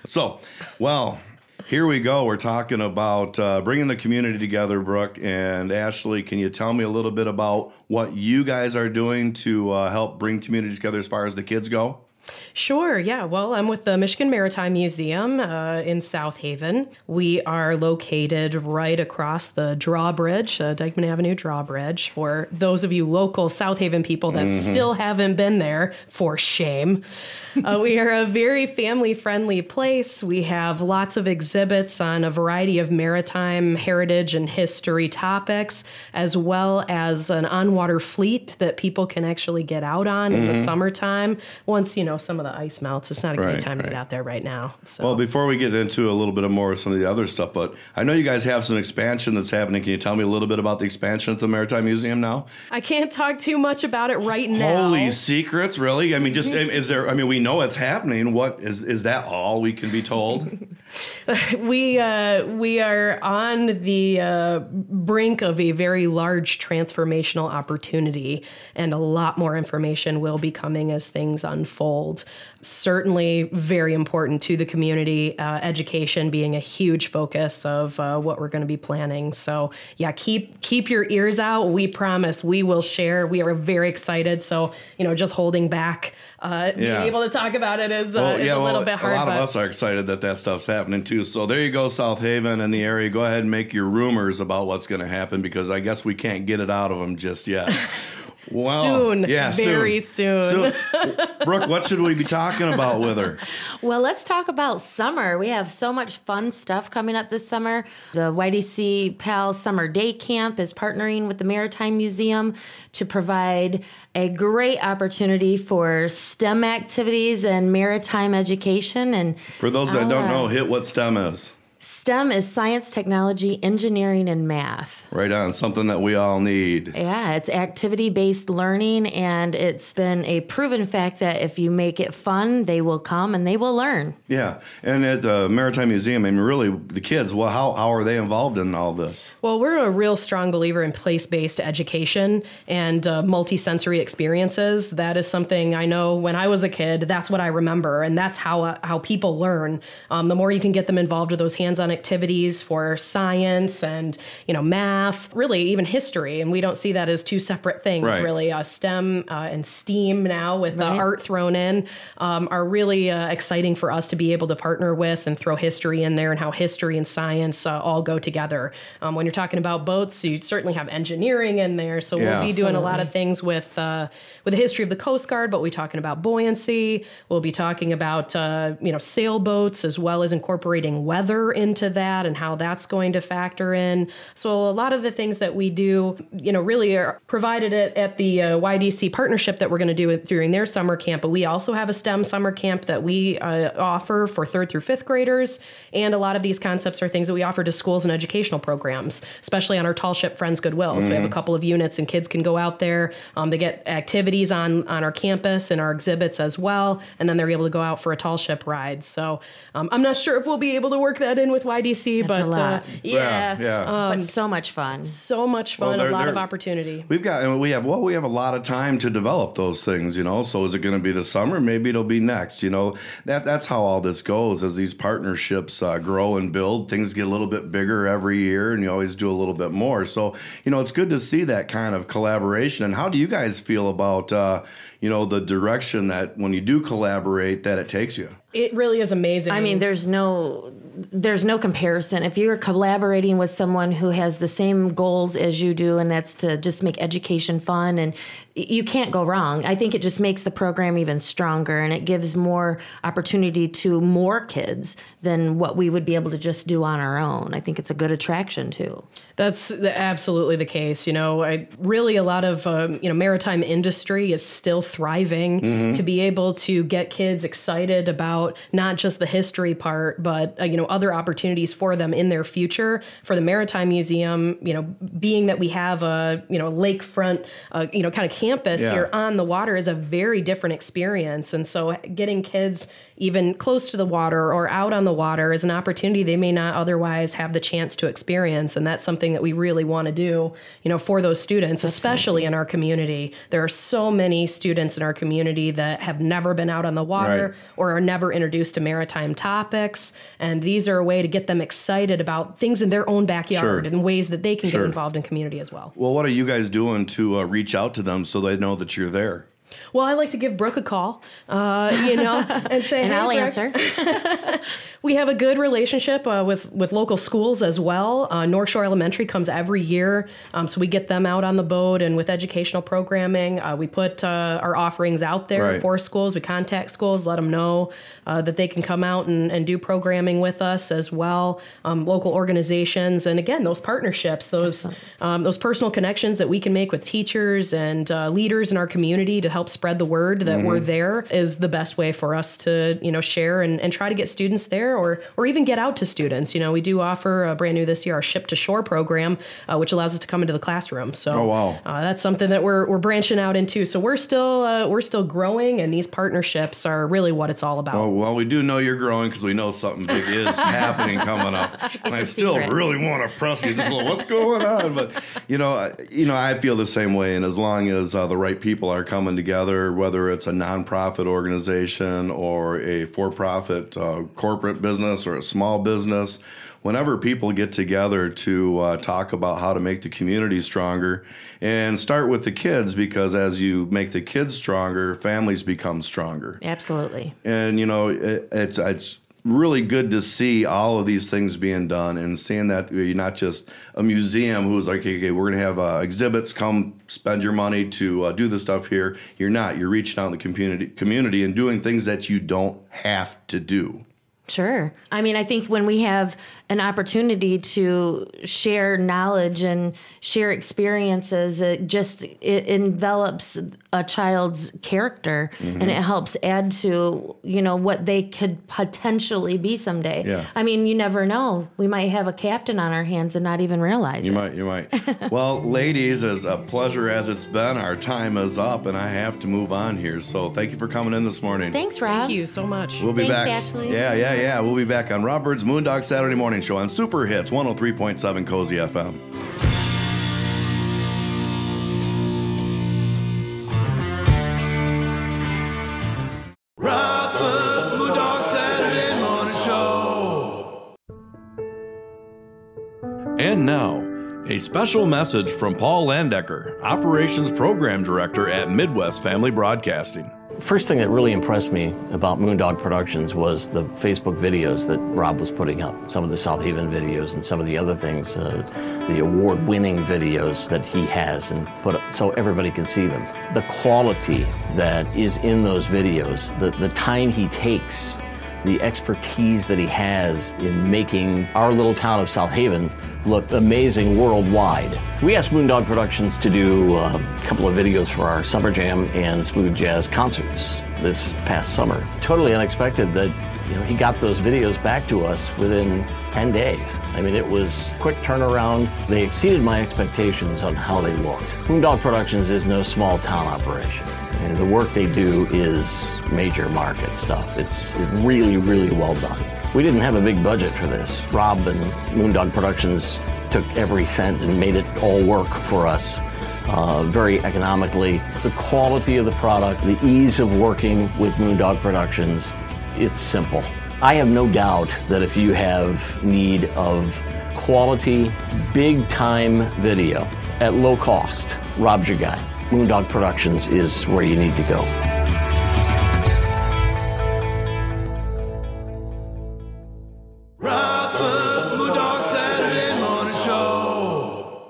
Here we go. We're talking about bringing the community together, Brooke and Ashley. Can you tell me a little bit about what you guys are doing to help bring communities together as far as the kids go? Sure, yeah. Well, I'm with the Michigan Maritime Museum in South Haven. We are located right across the drawbridge, Dykeman Avenue drawbridge. For those of you local South Haven people that still haven't been there, for shame. We are a very family-friendly place. We have lots of exhibits on a variety of maritime heritage and history topics, as well as an on-water fleet that people can actually get out on in the summertime. Once, some of the ice melts, it's not a great time to get out there right now. So. Well, before we get into a little bit more of some of the other stuff, but I know you guys have some expansion that's happening. Can you tell me a little bit about the expansion at the Maritime Museum now? I can't talk too much about it right now. Holy secrets, really? I mean, we know it's happening. What is that all we can be told? We are on the brink of a very large transformational opportunity, and a lot more information will be coming as things unfold. Certainly very important to the community, education being a huge focus of what we're going to be planning. So yeah, keep your ears out. We promise we will share. We are very excited. So, just holding back, being able to talk about it is a little bit hard. A lot of us are excited that stuff's happening too. So there you go, South Haven and the area. Go ahead and make your rumors about what's going to happen, because I guess we can't get it out of them just yet. Well, soon. Yeah, very soon. Brooke, what should we be talking about with her? Well, let's talk about summer. We have so much fun stuff coming up this summer. The YDC PALS Summer Day Camp is partnering with the Maritime Museum to provide a great opportunity for STEM activities and maritime education. And for those that don't know, hit what STEM is. STEM is science, technology, engineering, and math. Right on, something that we all need. Yeah, it's activity-based learning, and it's been a proven fact that if you make it fun, they will come and they will learn. Yeah, and at the Maritime Museum, I mean, really, the kids, well, how are they involved in all this? Well, we're a real strong believer in place-based education and multi-sensory experiences. That is something I know when I was a kid, that's what I remember, and that's how people learn. The more you can get them involved with those hands-on activities for science and math, really even history, and we don't see that as two separate things. Right. Really, STEM and STEAM now with the art thrown in are really exciting for us to be able to partner with and throw history in there, and how history and science all go together. When you're talking about boats, you certainly have engineering in there, so we'll be doing a lot of things with the history of the Coast Guard, but we're talking about buoyancy. We'll be talking about sailboats, as well as incorporating weather into that and how that's going to factor in. So a lot of the things that we do, really are provided at the YDC partnership that we're going to do during their summer camp. But we also have a STEM summer camp that we offer for 3rd through 5th graders. And a lot of these concepts are things that we offer to schools and educational programs, especially on our Tall Ship Friends Goodwill. Mm-hmm. So we have a couple of units, and kids can go out there. They get activities on our campus and our exhibits as well. And then they're able to go out for a tall ship ride. So I'm not sure if we'll be able to work that in with YDC, that's but a lot. But so much fun. So much fun, a lot of opportunity. We have a lot of time to develop those things, So is it going to be this summer? Maybe it'll be next, That's how all this goes. As these partnerships grow and build, things get a little bit bigger every year, and you always do a little bit more. So, it's good to see that kind of collaboration. And how do you guys feel about, the direction that when you do collaborate, that it takes you? It really is amazing. I mean, there's no comparison. If you're collaborating with someone who has the same goals as you do, and that's to just make education fun, and you can't go wrong. I think it just makes the program even stronger, and it gives more opportunity to more kids than what we would be able to just do on our own. I think it's a good attraction too. That's absolutely the case. Really a lot of maritime industry is still thriving. Mm-hmm. To be able to get kids excited about not just the history part, but other opportunities for them in their future. For the Maritime Museum, being that we have a lakefront kind of campus here on the water is a very different experience, and so getting kids even close to the water or out on the water is an opportunity they may not otherwise have the chance to experience. And that's something that we really want to do, for those students, especially in our community. There are so many students in our community that have never been out on the water or are never introduced to maritime topics. And these are a way to get them excited about things in their own backyard and ways that they can get involved in community as well. Well, what are you guys doing to reach out to them so they know that you're there? Well, I like to give Brooke a call, and say, and hey, I'll Brooke. answer. We have a good relationship with local schools as well. North Shore Elementary comes every year, so we get them out on the boat and with educational programming. We put our offerings out there for schools. We contact schools, let them know that they can come out and do programming with us as well. Local organizations, and again, those partnerships, those personal connections that we can make with teachers and leaders in our community to help spread the word that we're there is the best way for us to, share and try to get students there or even get out to students. We do offer brand new this year our Ship to Shore program, which allows us to come into the classroom. So that's something that we're branching out into. So we're still growing, and these partnerships are really what it's all about. Oh, well, we do know you're growing because we know something big is happening coming up. And I still really want to press you just a little, what's going on? But, I feel the same way. And as long as the right people are coming together, whether it's a nonprofit organization or a for-profit corporate business or a small business, whenever people get together to talk about how to make the community stronger, and start with the kids, because as you make the kids stronger, families become stronger. Absolutely. And, it's really good to see all of these things being done and seeing that you're not just a museum who's like, okay, we're going to have exhibits, come spend your money to do the stuff here. You're not. You're reaching out in the community and doing things that you don't have to do. Sure. I mean, I think when we have an opportunity to share knowledge and share experiences, it envelops a child's character and it helps add to, what they could potentially be someday. Yeah. I mean, you never know. We might have a captain on our hands and not even realize it. You might. Well, ladies, as a pleasure as it's been, our time is up and I have to move on here. So thank you for coming in this morning. Thanks, Rob. Thank you so much. We'll be back. Thanks, Ashley. Yeah. We'll be back on Rob Byrd's Moondog Saturday Morning Show on Super Hits 103.7 Cozy FM. Rob Byrd's Moondog Saturday Morning Show. And now, a special message from Paul Landecker, Operations Program Director at Midwest Family Broadcasting. First thing that really impressed me about Moondog Productions was the Facebook videos that Rob was putting up. Some of the South Haven videos and some of the other things, the award-winning videos that he has and put up so everybody can see them. The quality that is in those videos, the time he takes, the expertise that he has in making our little town of South Haven look amazing worldwide. We asked Moondog Productions to do a couple of videos for our Summer Jam and Smooth Jazz concerts this past summer. Totally unexpected that he got those videos back to us within 10 days. I mean, it was quick turnaround. They exceeded my expectations on how they looked. Moondog Productions is no small town operation. And the work they do is major market stuff. It's really, really well done. We didn't have a big budget for this. Rob and Moondog Productions took every cent and made it all work for us very economically. The quality of the product, the ease of working with Moondog Productions, it's simple. I have no doubt that if you have need of quality, big-time video at low cost, Rob's your guy. Moondog Productions is where you need to go. Rob Byrd's Moondog Saturday Morning Show.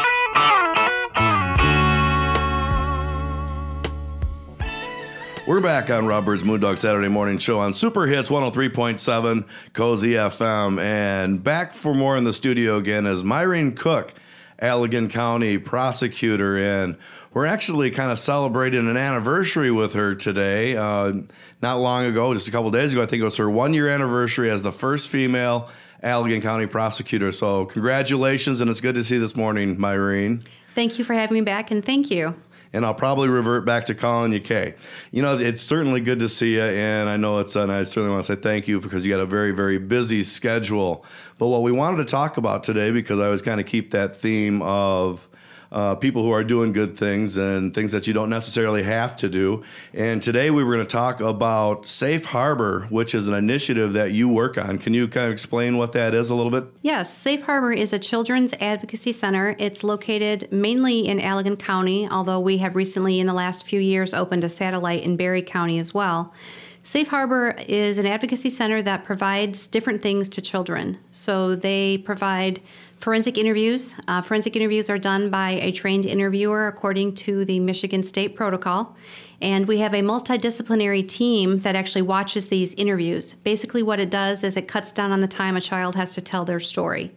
We're back on Rob Byrd's Moondog Saturday Morning Show on Super Hits 103.7 Cozy FM. And back for more in the studio again is Myrene Cook, Allegan County prosecutor, and we're actually kind of celebrating an anniversary with her today. Not long ago, just a couple days ago, I think it was her 1-year anniversary as the first female Allegan County prosecutor. So congratulations, and it's good to see you this morning, Myrene. Thank you for having me back, and thank you. And I'll probably revert back to calling you Kay. It's certainly good to see you, and I know and I certainly want to say thank you because you got a very, very busy schedule. But what we wanted to talk about today, because I always kind of keep that theme of people who are doing good things and things that you don't necessarily have to do. And today we were going to talk about Safe Harbor, which is an initiative that you work on. Can you kind of explain what that is a little bit? Yes, Safe Harbor is a children's advocacy center. It's located mainly in Allegan County, although we have recently in the last few years opened a satellite in Berry County as well. Safe Harbor is an advocacy center that provides different things to children. So they provide forensic interviews. Forensic interviews are done by a trained interviewer according to the Michigan State Protocol. And we have a multidisciplinary team that actually watches these interviews. Basically what it does is it cuts down on the time a child has to tell their story.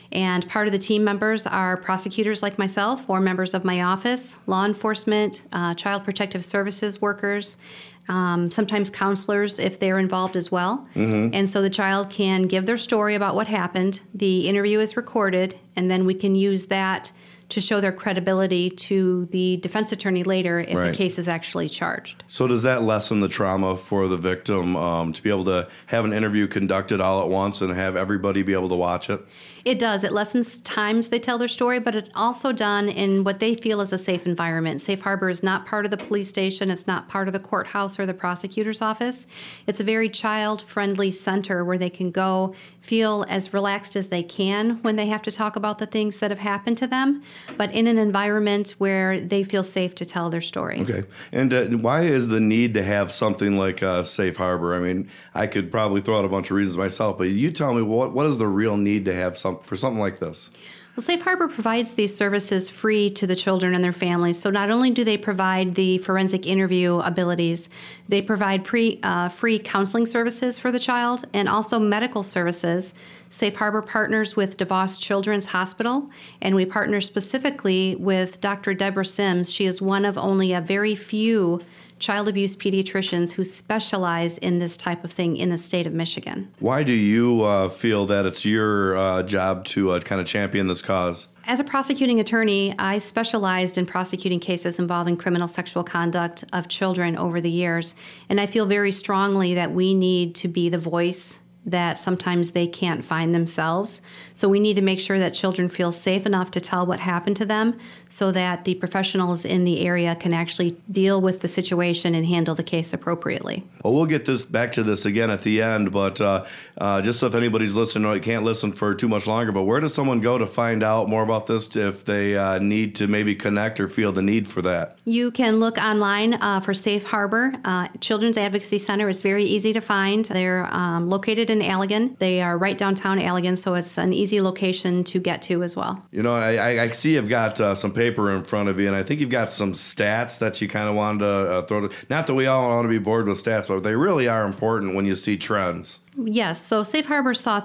And part of the team members are prosecutors like myself or members of my office, law enforcement, child protective services workers, sometimes counselors if they're involved as well. And so the child can give their story about what happened. The interview is recorded, and then we can use that to show their credibility to the defense attorney later if the case is actually charged. So does that lessen the trauma for the victim to be able to have an interview conducted all at once and have everybody be able to watch it? It does. It lessens the times they tell their story, but it's also done in what they feel is a safe environment. Safe Harbor is not part of the police station. It's not part of the courthouse or the prosecutor's office. It's a very child-friendly center where they can go, feel as relaxed as they can when they have to talk about the things that have happened to them, but in an environment where they feel safe to tell their story. Okay. And why is the need to have something like Safe Harbor? I mean, I could probably throw out a bunch of reasons myself, but you tell me what is the real need to have for something like this? Well, Safe Harbor provides these services free to the children and their families. So not only do they provide the forensic interview abilities, they provide free counseling services for the child and also medical services. Safe Harbor partners with DeVos Children's Hospital, and we partner specifically with Dr. Deborah Sims. She is one of only a very few child abuse pediatricians who specialize in this type of thing in the state of Michigan. Why do you feel that it's your job to kind of champion this cause? As a prosecuting attorney, I specialized in prosecuting cases involving criminal sexual conduct of children over the years, and I feel very strongly that we need to be the voice that sometimes they can't find themselves. So we need to make sure that children feel safe enough to tell what happened to them so that the professionals in the area can actually deal with the situation and handle the case appropriately. Well, we'll get back to this again at the end, but just so if anybody's listening, you can't listen for too much longer, but where does someone go to find out more about this if they need to maybe connect or feel the need for that? You can look online for Safe Harbor. Children's Advocacy Center is very easy to find. They're located in Allegan. They are right downtown Allegan, so it's an easy location to get to as well. You know, I see you've got some paper in front of you, and I think you've got some stats that you kind of wanted to throw. Not that we all want to be bored with stats, but they really are important when you see trends. Yes, so Safe Harbor saw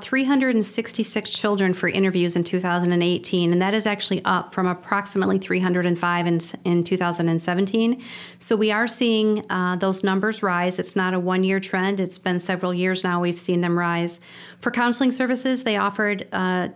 366 children for interviews in 2018, and that is actually up from approximately 305 in 2017. So we are seeing those numbers rise. It's not a one-year trend. It's been several years now we've seen them rise. For counseling services, they offered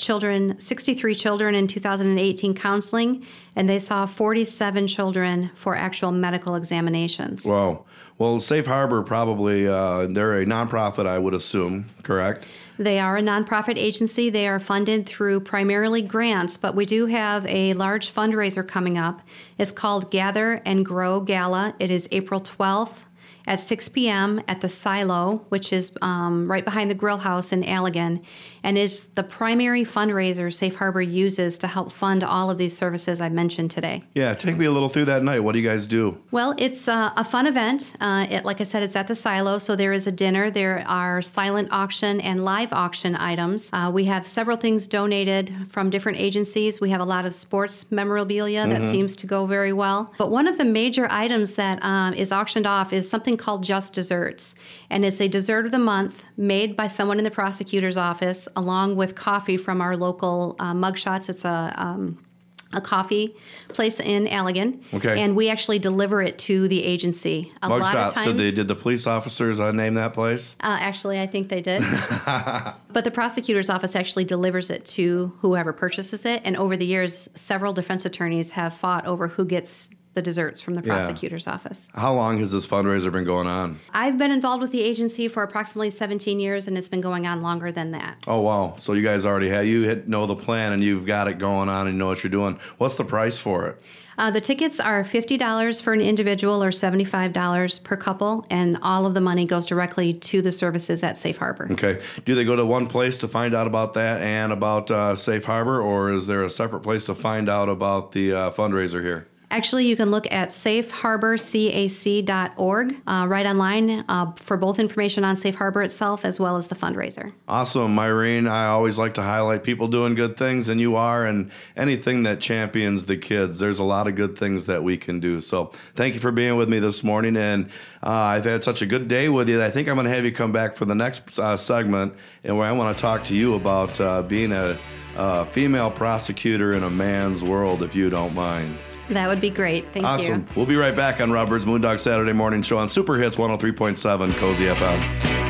63 children in 2018 counseling, and they saw 47 children for actual medical examinations. Wow. Well, Safe Harbor probably, they're a nonprofit, I would assume, correct? They are a nonprofit agency. They are funded through primarily grants, but we do have a large fundraiser coming up. It's called Gather and Grow Gala. It is April 12th at 6 p.m. at the Silo, which is right behind the Grill House in Allegan, and is the primary fundraiser Safe Harbor uses to help fund all of these services I mentioned today. Yeah, take me a little through that night. What do you guys do? Well, it's a fun event. Like I said, it's at the Silo, so there is a dinner. There are silent auction and live auction items. We have several things donated from different agencies. We have a lot of sports memorabilia that seems to go very well. But one of the major items that is auctioned off is something called Just Desserts, and it's a dessert of the month made by someone in the prosecutor's office along with coffee from our local Mugshots. It's a coffee place in Allegan, and we actually deliver it to the agency. A lot of times, did the police officers name that place? Actually, I think they did. But the prosecutor's office actually delivers it to whoever purchases it, and over the years, several defense attorneys have fought over who gets the desserts from the prosecutor's office. How long has this fundraiser been going on? I've been involved with the agency for approximately 17 years, and it's been going on longer than that. Oh, wow. So you guys already know the plan, and you've got it going on, and you know what you're doing. What's the price for it? The tickets are $50 for an individual or $75 per couple, and all of the money goes directly to the services at Safe Harbor. Okay. Do they go to one place to find out about that and about Safe Harbor, or is there a separate place to find out about the fundraiser here? Actually, you can look at safeharborcac.org right online for both information on Safe Harbor itself as well as the fundraiser. Awesome, Myrene. I always like to highlight people doing good things, and you are, and anything that champions the kids. There's a lot of good things that we can do. So thank you for being with me this morning, and I've had such a good day with you that I think I'm going to have you come back for the next segment, and where I want to talk to you about being a female prosecutor in a man's world, if you don't mind. That would be great. Thank you. Awesome. We'll be right back on Rob Byrd's Moondog Saturday Morning Show on Super Hits 103.7 Cozy FM.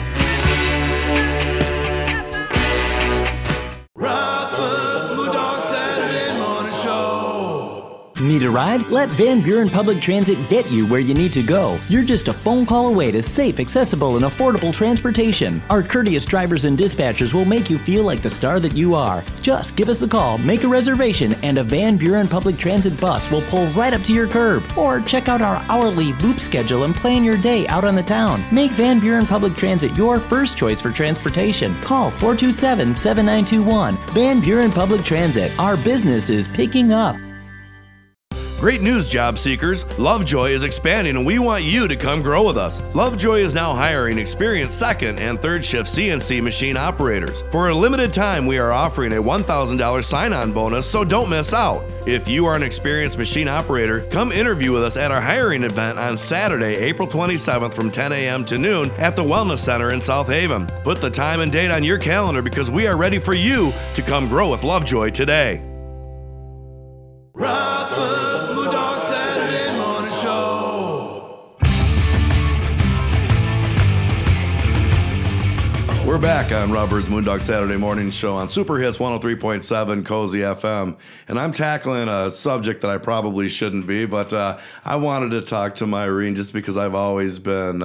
Need a ride? Let Van Buren Public Transit get you where you need to go. You're just a phone call away to safe, accessible, and affordable transportation. Our courteous drivers and dispatchers will make you feel like the star that you are. Just give us a call, make a reservation, and a Van Buren Public Transit bus will pull right up to your curb. Or check out our hourly loop schedule and plan your day out on the town. Make Van Buren Public Transit your first choice for transportation. Call 427-7921. Van Buren Public Transit. Our business is picking up. Great news, job seekers. Lovejoy is expanding and we want you to come grow with us. Lovejoy is now hiring experienced second and third shift CNC machine operators. For a limited time, we are offering a $1,000 sign-on bonus, so don't miss out. If you are an experienced machine operator, come interview with us at our hiring event on Saturday, April 27th from 10 a.m. to noon at the Wellness Center in South Haven. Put the time and date on your calendar because we are ready for you to come grow with Lovejoy today. We're back on Rob Byrd's Moondog Saturday Morning Show on Super Hits 103.7 Cozy FM. And I'm tackling a subject that I probably shouldn't be, but I wanted to talk to Myrene just because I've always been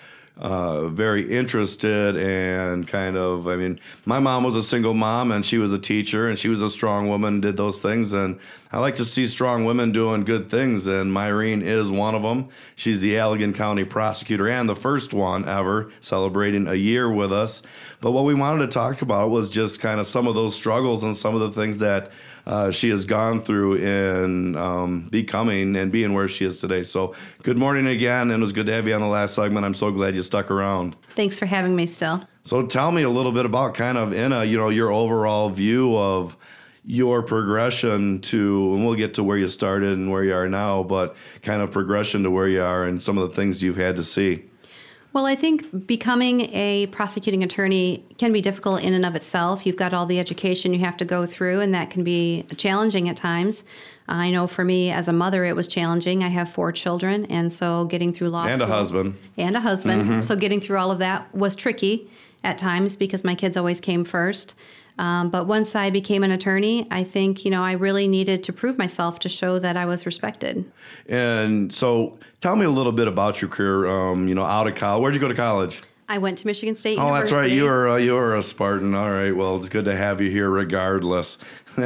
very interested and my mom was a single mom and she was a teacher and she was a strong woman, did those things. And I like to see strong women doing good things, and Myrene is one of them. She's the Allegan County prosecutor and the first one ever, celebrating a year with us. But what we wanted to talk about was just kind of some of those struggles and some of the things that she has gone through in becoming and being where she is today. So good morning again, and it was good to have you on the last segment. I'm so glad you stuck around. Thanks for having me still. So tell me a little bit about kind of your overall view of your progression to, and we'll get to where you started and where you are now, but kind of progression to where you are and some of the things you've had to see. Well, I think becoming a prosecuting attorney can be difficult in and of itself. You've got all the education you have to go through, and that can be challenging at times. I know for me as a mother, it was challenging. I have 4 children, and so getting through law school. And a husband. And a husband. Mm-hmm. So getting through all of that was tricky at times because my kids always came first. But once I became an attorney, I think, I really needed to prove myself to show that I was respected. And so tell me a little bit about your career, out of college. Where'd you go to college? I went to Michigan State University. University. Oh, that's right. You were a Spartan. All right. Well, it's good to have you here regardless.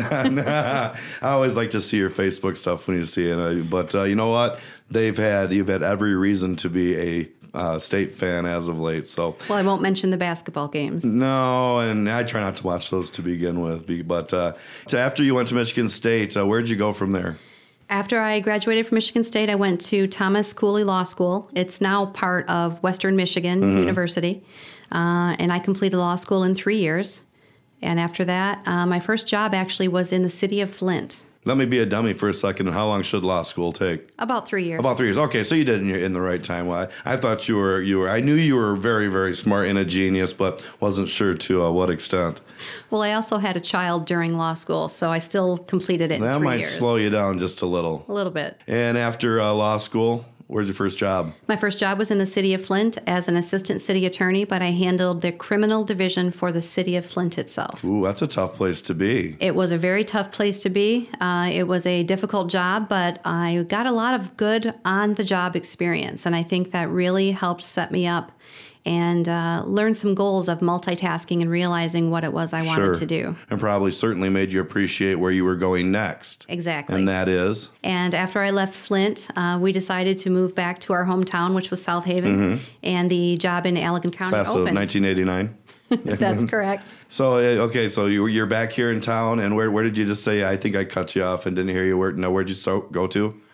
I always like to see your Facebook stuff when you see it. But you know what? You've had every reason to be a State fan as of late. So well, I won't mention the basketball games. No, and I try not to watch those to begin with. But so after you went to Michigan State, where'd you go from there? After I graduated from Michigan State, I went to Thomas Cooley Law School. It's now part of Western Michigan University. And I completed law school in 3 years. And after that, my first job actually was in the city of Flint. Let me be a dummy for a second. How long should law school take? About 3 years. About 3 years. Okay, so you did it in the right time. Well, I thought you were. I knew you were very, very smart and a genius, but wasn't sure to what extent. Well, I also had a child during law school, so I still completed it in 3 years. That might slow you down just a little. A little bit. And after law school, where's your first job? My first job was in the city of Flint as an assistant city attorney, but I handled the criminal division for the city of Flint itself. Ooh, that's a tough place to be. It was a very tough place to be. It was a difficult job, but I got a lot of good on-the-job experience, and I think that really helped set me up and learn some goals of multitasking and realizing what it was I wanted to do. And probably certainly made you appreciate where you were going next. Exactly. And that is? And after I left Flint, we decided to move back to our hometown, which was South Haven, and the job in Allegan County Class opened. of 1989? That's correct. So, okay, so you're back here in town, and where did you just say, I think I cut you off and didn't hear you. Where'd you go to?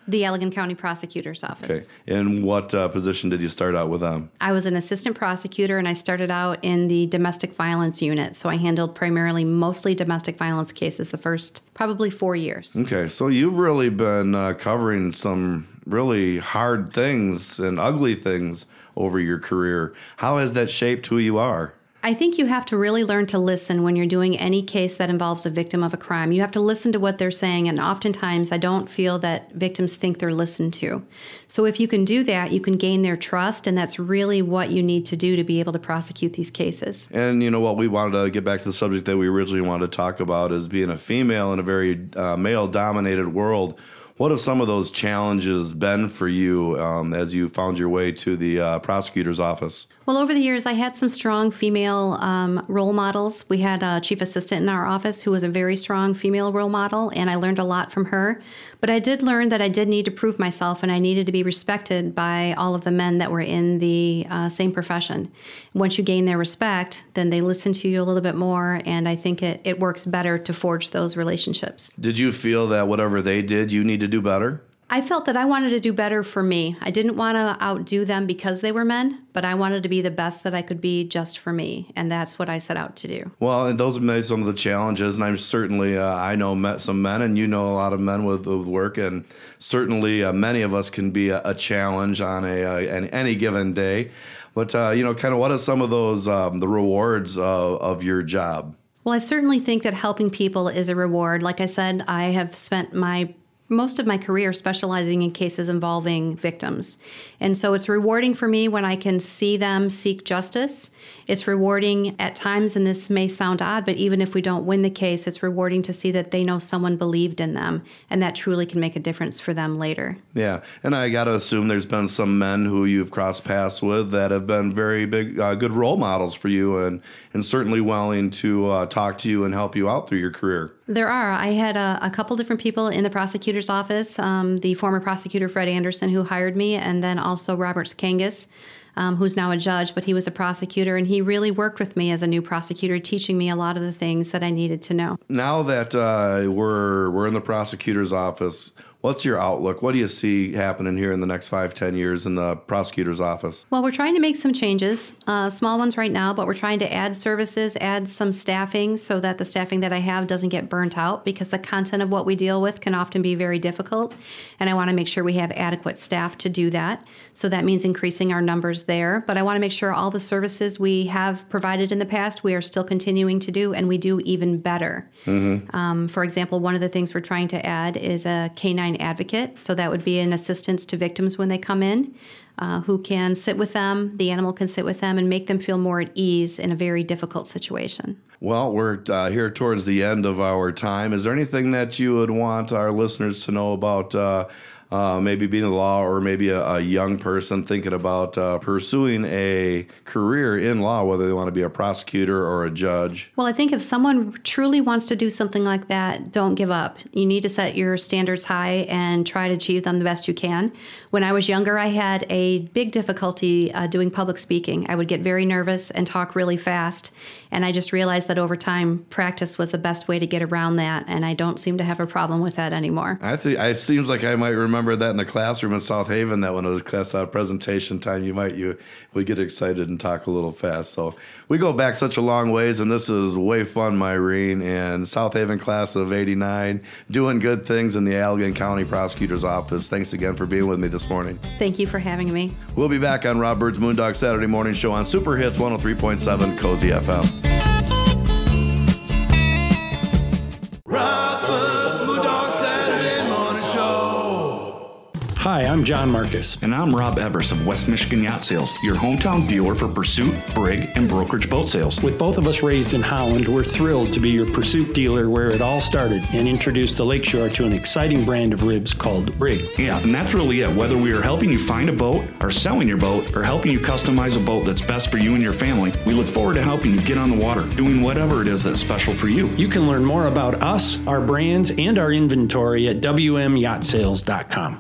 The Allegan County Prosecutor's Office. Okay. And what position did you start out with them? I was an assistant prosecutor, and I started out in the domestic violence unit. So I handled primarily mostly domestic violence cases the first probably 4 years. Okay. So you've really been covering some really hard things and ugly things over your career. How has that shaped who you are? I think you have to really learn to listen when you're doing any case that involves a victim of a crime. You have to listen to what they're saying, and oftentimes I don't feel that victims think they're listened to. So if you can do that, you can gain their trust, and that's really what you need to do to be able to prosecute these cases. And you know what, we wanted to get back to the subject that we originally wanted to talk about, is being a female in a very male-dominated world. What have some of those challenges been for you as you found your way to the prosecutor's office? Well, over the years, I had some strong female role models. We had a chief assistant in our office who was a very strong female role model, and I learned a lot from her. But I did learn that I did need to prove myself, and I needed to be respected by all of the men that were in the same profession. Once you gain their respect, then they listen to you a little bit more, and I think it works better to forge those relationships. Did you feel that whatever they did, you need to do better? I felt that I wanted to do better for me. I didn't want to outdo them because they were men, but I wanted to be the best that I could be just for me, and that's what I set out to do. Well, and those have made some of the challenges, and I'm certainly, I know met some men, and you know a lot of men with work, and certainly many of us can be a challenge on any given day. But, kind of what are some of those, the rewards of your job? Well, I certainly think that helping people is a reward. Like I said, I have spent most of my career specializing in cases involving victims. And so it's rewarding for me when I can see them seek justice. It's rewarding at times, and this may sound odd, but even if we don't win the case, it's rewarding to see that they know someone believed in them, and that truly can make a difference for them later. Yeah, and I got to assume there's been some men who you've crossed paths with that have been very big, good role models for you, and certainly willing to talk to you and help you out through your career. There are. I had a couple different people in the prosecutor's office, the former prosecutor Fred Anderson, who hired me, and then also Robert Skangas, who's now a judge, but he was a prosecutor, and he really worked with me as a new prosecutor, teaching me a lot of the things that I needed to know. Now that we're in the prosecutor's office, what's your outlook? What do you see happening here in the next 5-10 years in the prosecutor's office? Well, we're trying to make some changes, small ones right now, but we're trying to add services, add some staffing so that the staffing that I have doesn't get burnt out, because the content of what we deal with can often be very difficult, and I want to make sure we have adequate staff to do that. So that means increasing our numbers there, but I want to make sure all the services we have provided in the past, we are still continuing to do, and we do even better. Mm-hmm. For example, one of the things we're trying to add is a canine advocate. So that would be an assistance to victims when they come in, who can sit with them, the animal can sit with them, and make them feel more at ease in a very difficult situation. Well, we're here towards the end of our time. Is there anything that you would want our listeners to know about maybe being in the law, or maybe a young person thinking about pursuing a career in law, whether they want to be a prosecutor or a judge? Well, I think if someone truly wants to do something like that, don't give up. You need to set your standards high and try to achieve them the best you can. When I was younger, I had a big difficulty doing public speaking. I would get very nervous and talk really fast, and I just realized that over time, practice was the best way to get around that, and I don't seem to have a problem with that anymore. I think it seems like I might remember that in the classroom in South Haven, that when it was class presentation time, you would get excited and talk a little fast. So we go back such a long ways, and this is way fun, Myrene, and South Haven class of '89, doing good things in the Allegan County Prosecutor's Office. Thanks again for being with me this morning. Thank you for having me. We'll be back on Rob Byrd's Moondog Saturday Morning Show on Super Hits 103.7 Cozy FM. Hi, I'm John Marcus. And I'm Rob Evers of West Michigan Yacht Sales, your hometown dealer for Pursuit, Brig, and Brokerage boat sales. With both of us raised in Holland, we're thrilled to be your Pursuit dealer where it all started, and introduce the Lakeshore to an exciting brand of ribs called Brig. Yeah, and that's really it. Whether we are helping you find a boat, or selling your boat, or helping you customize a boat that's best for you and your family, we look forward to helping you get on the water, doing whatever it is that's special for you. You can learn more about us, our brands, and our inventory at WMYachtsales.com.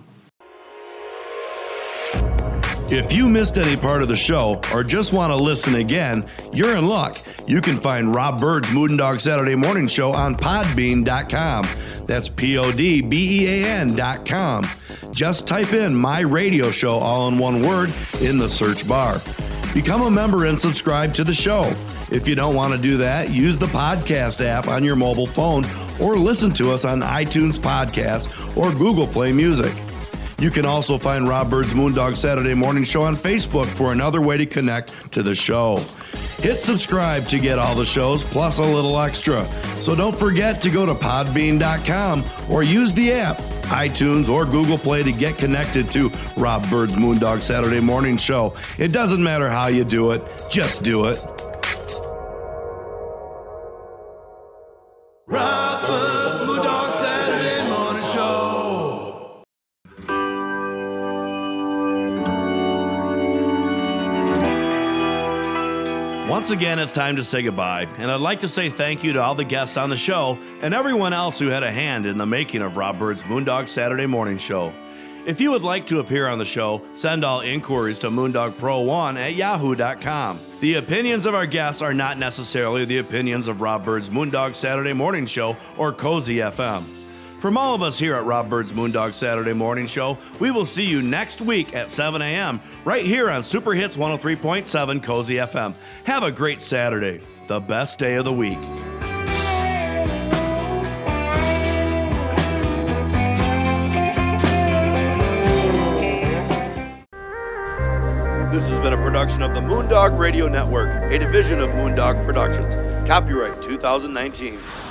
If you missed any part of the show or just want to listen again, you're in luck. You can find Rob Byrd's Moondog Saturday Morning Show on Podbean.com. That's Podbean.com. Just type in My Radio Show all in one word in the search bar. Become a member and subscribe to the show. If you don't want to do that, use the podcast app on your mobile phone or listen to us on iTunes Podcast or Google Play Music. You can also find Rob Byrd's Moondog Saturday Morning Show on Facebook for another way to connect to the show. Hit subscribe to get all the shows, plus a little extra. So don't forget to go to podbean.com or use the app, iTunes or Google Play to get connected to Rob Byrd's Moondog Saturday Morning Show. It doesn't matter how you do it, just do it. Rob Byrd's Moondog Saturday Morning Show. Once again, it's time to say goodbye, and I'd like to say thank you to all the guests on the show and everyone else who had a hand in the making of Rob Byrd's Moondog Saturday Morning Show. If you would like to appear on the show, send all inquiries to moondogpro1@yahoo.com. The opinions of our guests are not necessarily the opinions of Rob Byrd's Moondog Saturday Morning Show or Cozy FM. From all of us here at Rob Byrd's Moondog Saturday Morning Show, we will see you next week at 7 a.m. right here on Super Hits 103.7 Cozy FM. Have a great Saturday, the best day of the week. This has been a production of the Moondog Radio Network, a division of Moondog Productions. Copyright 2019.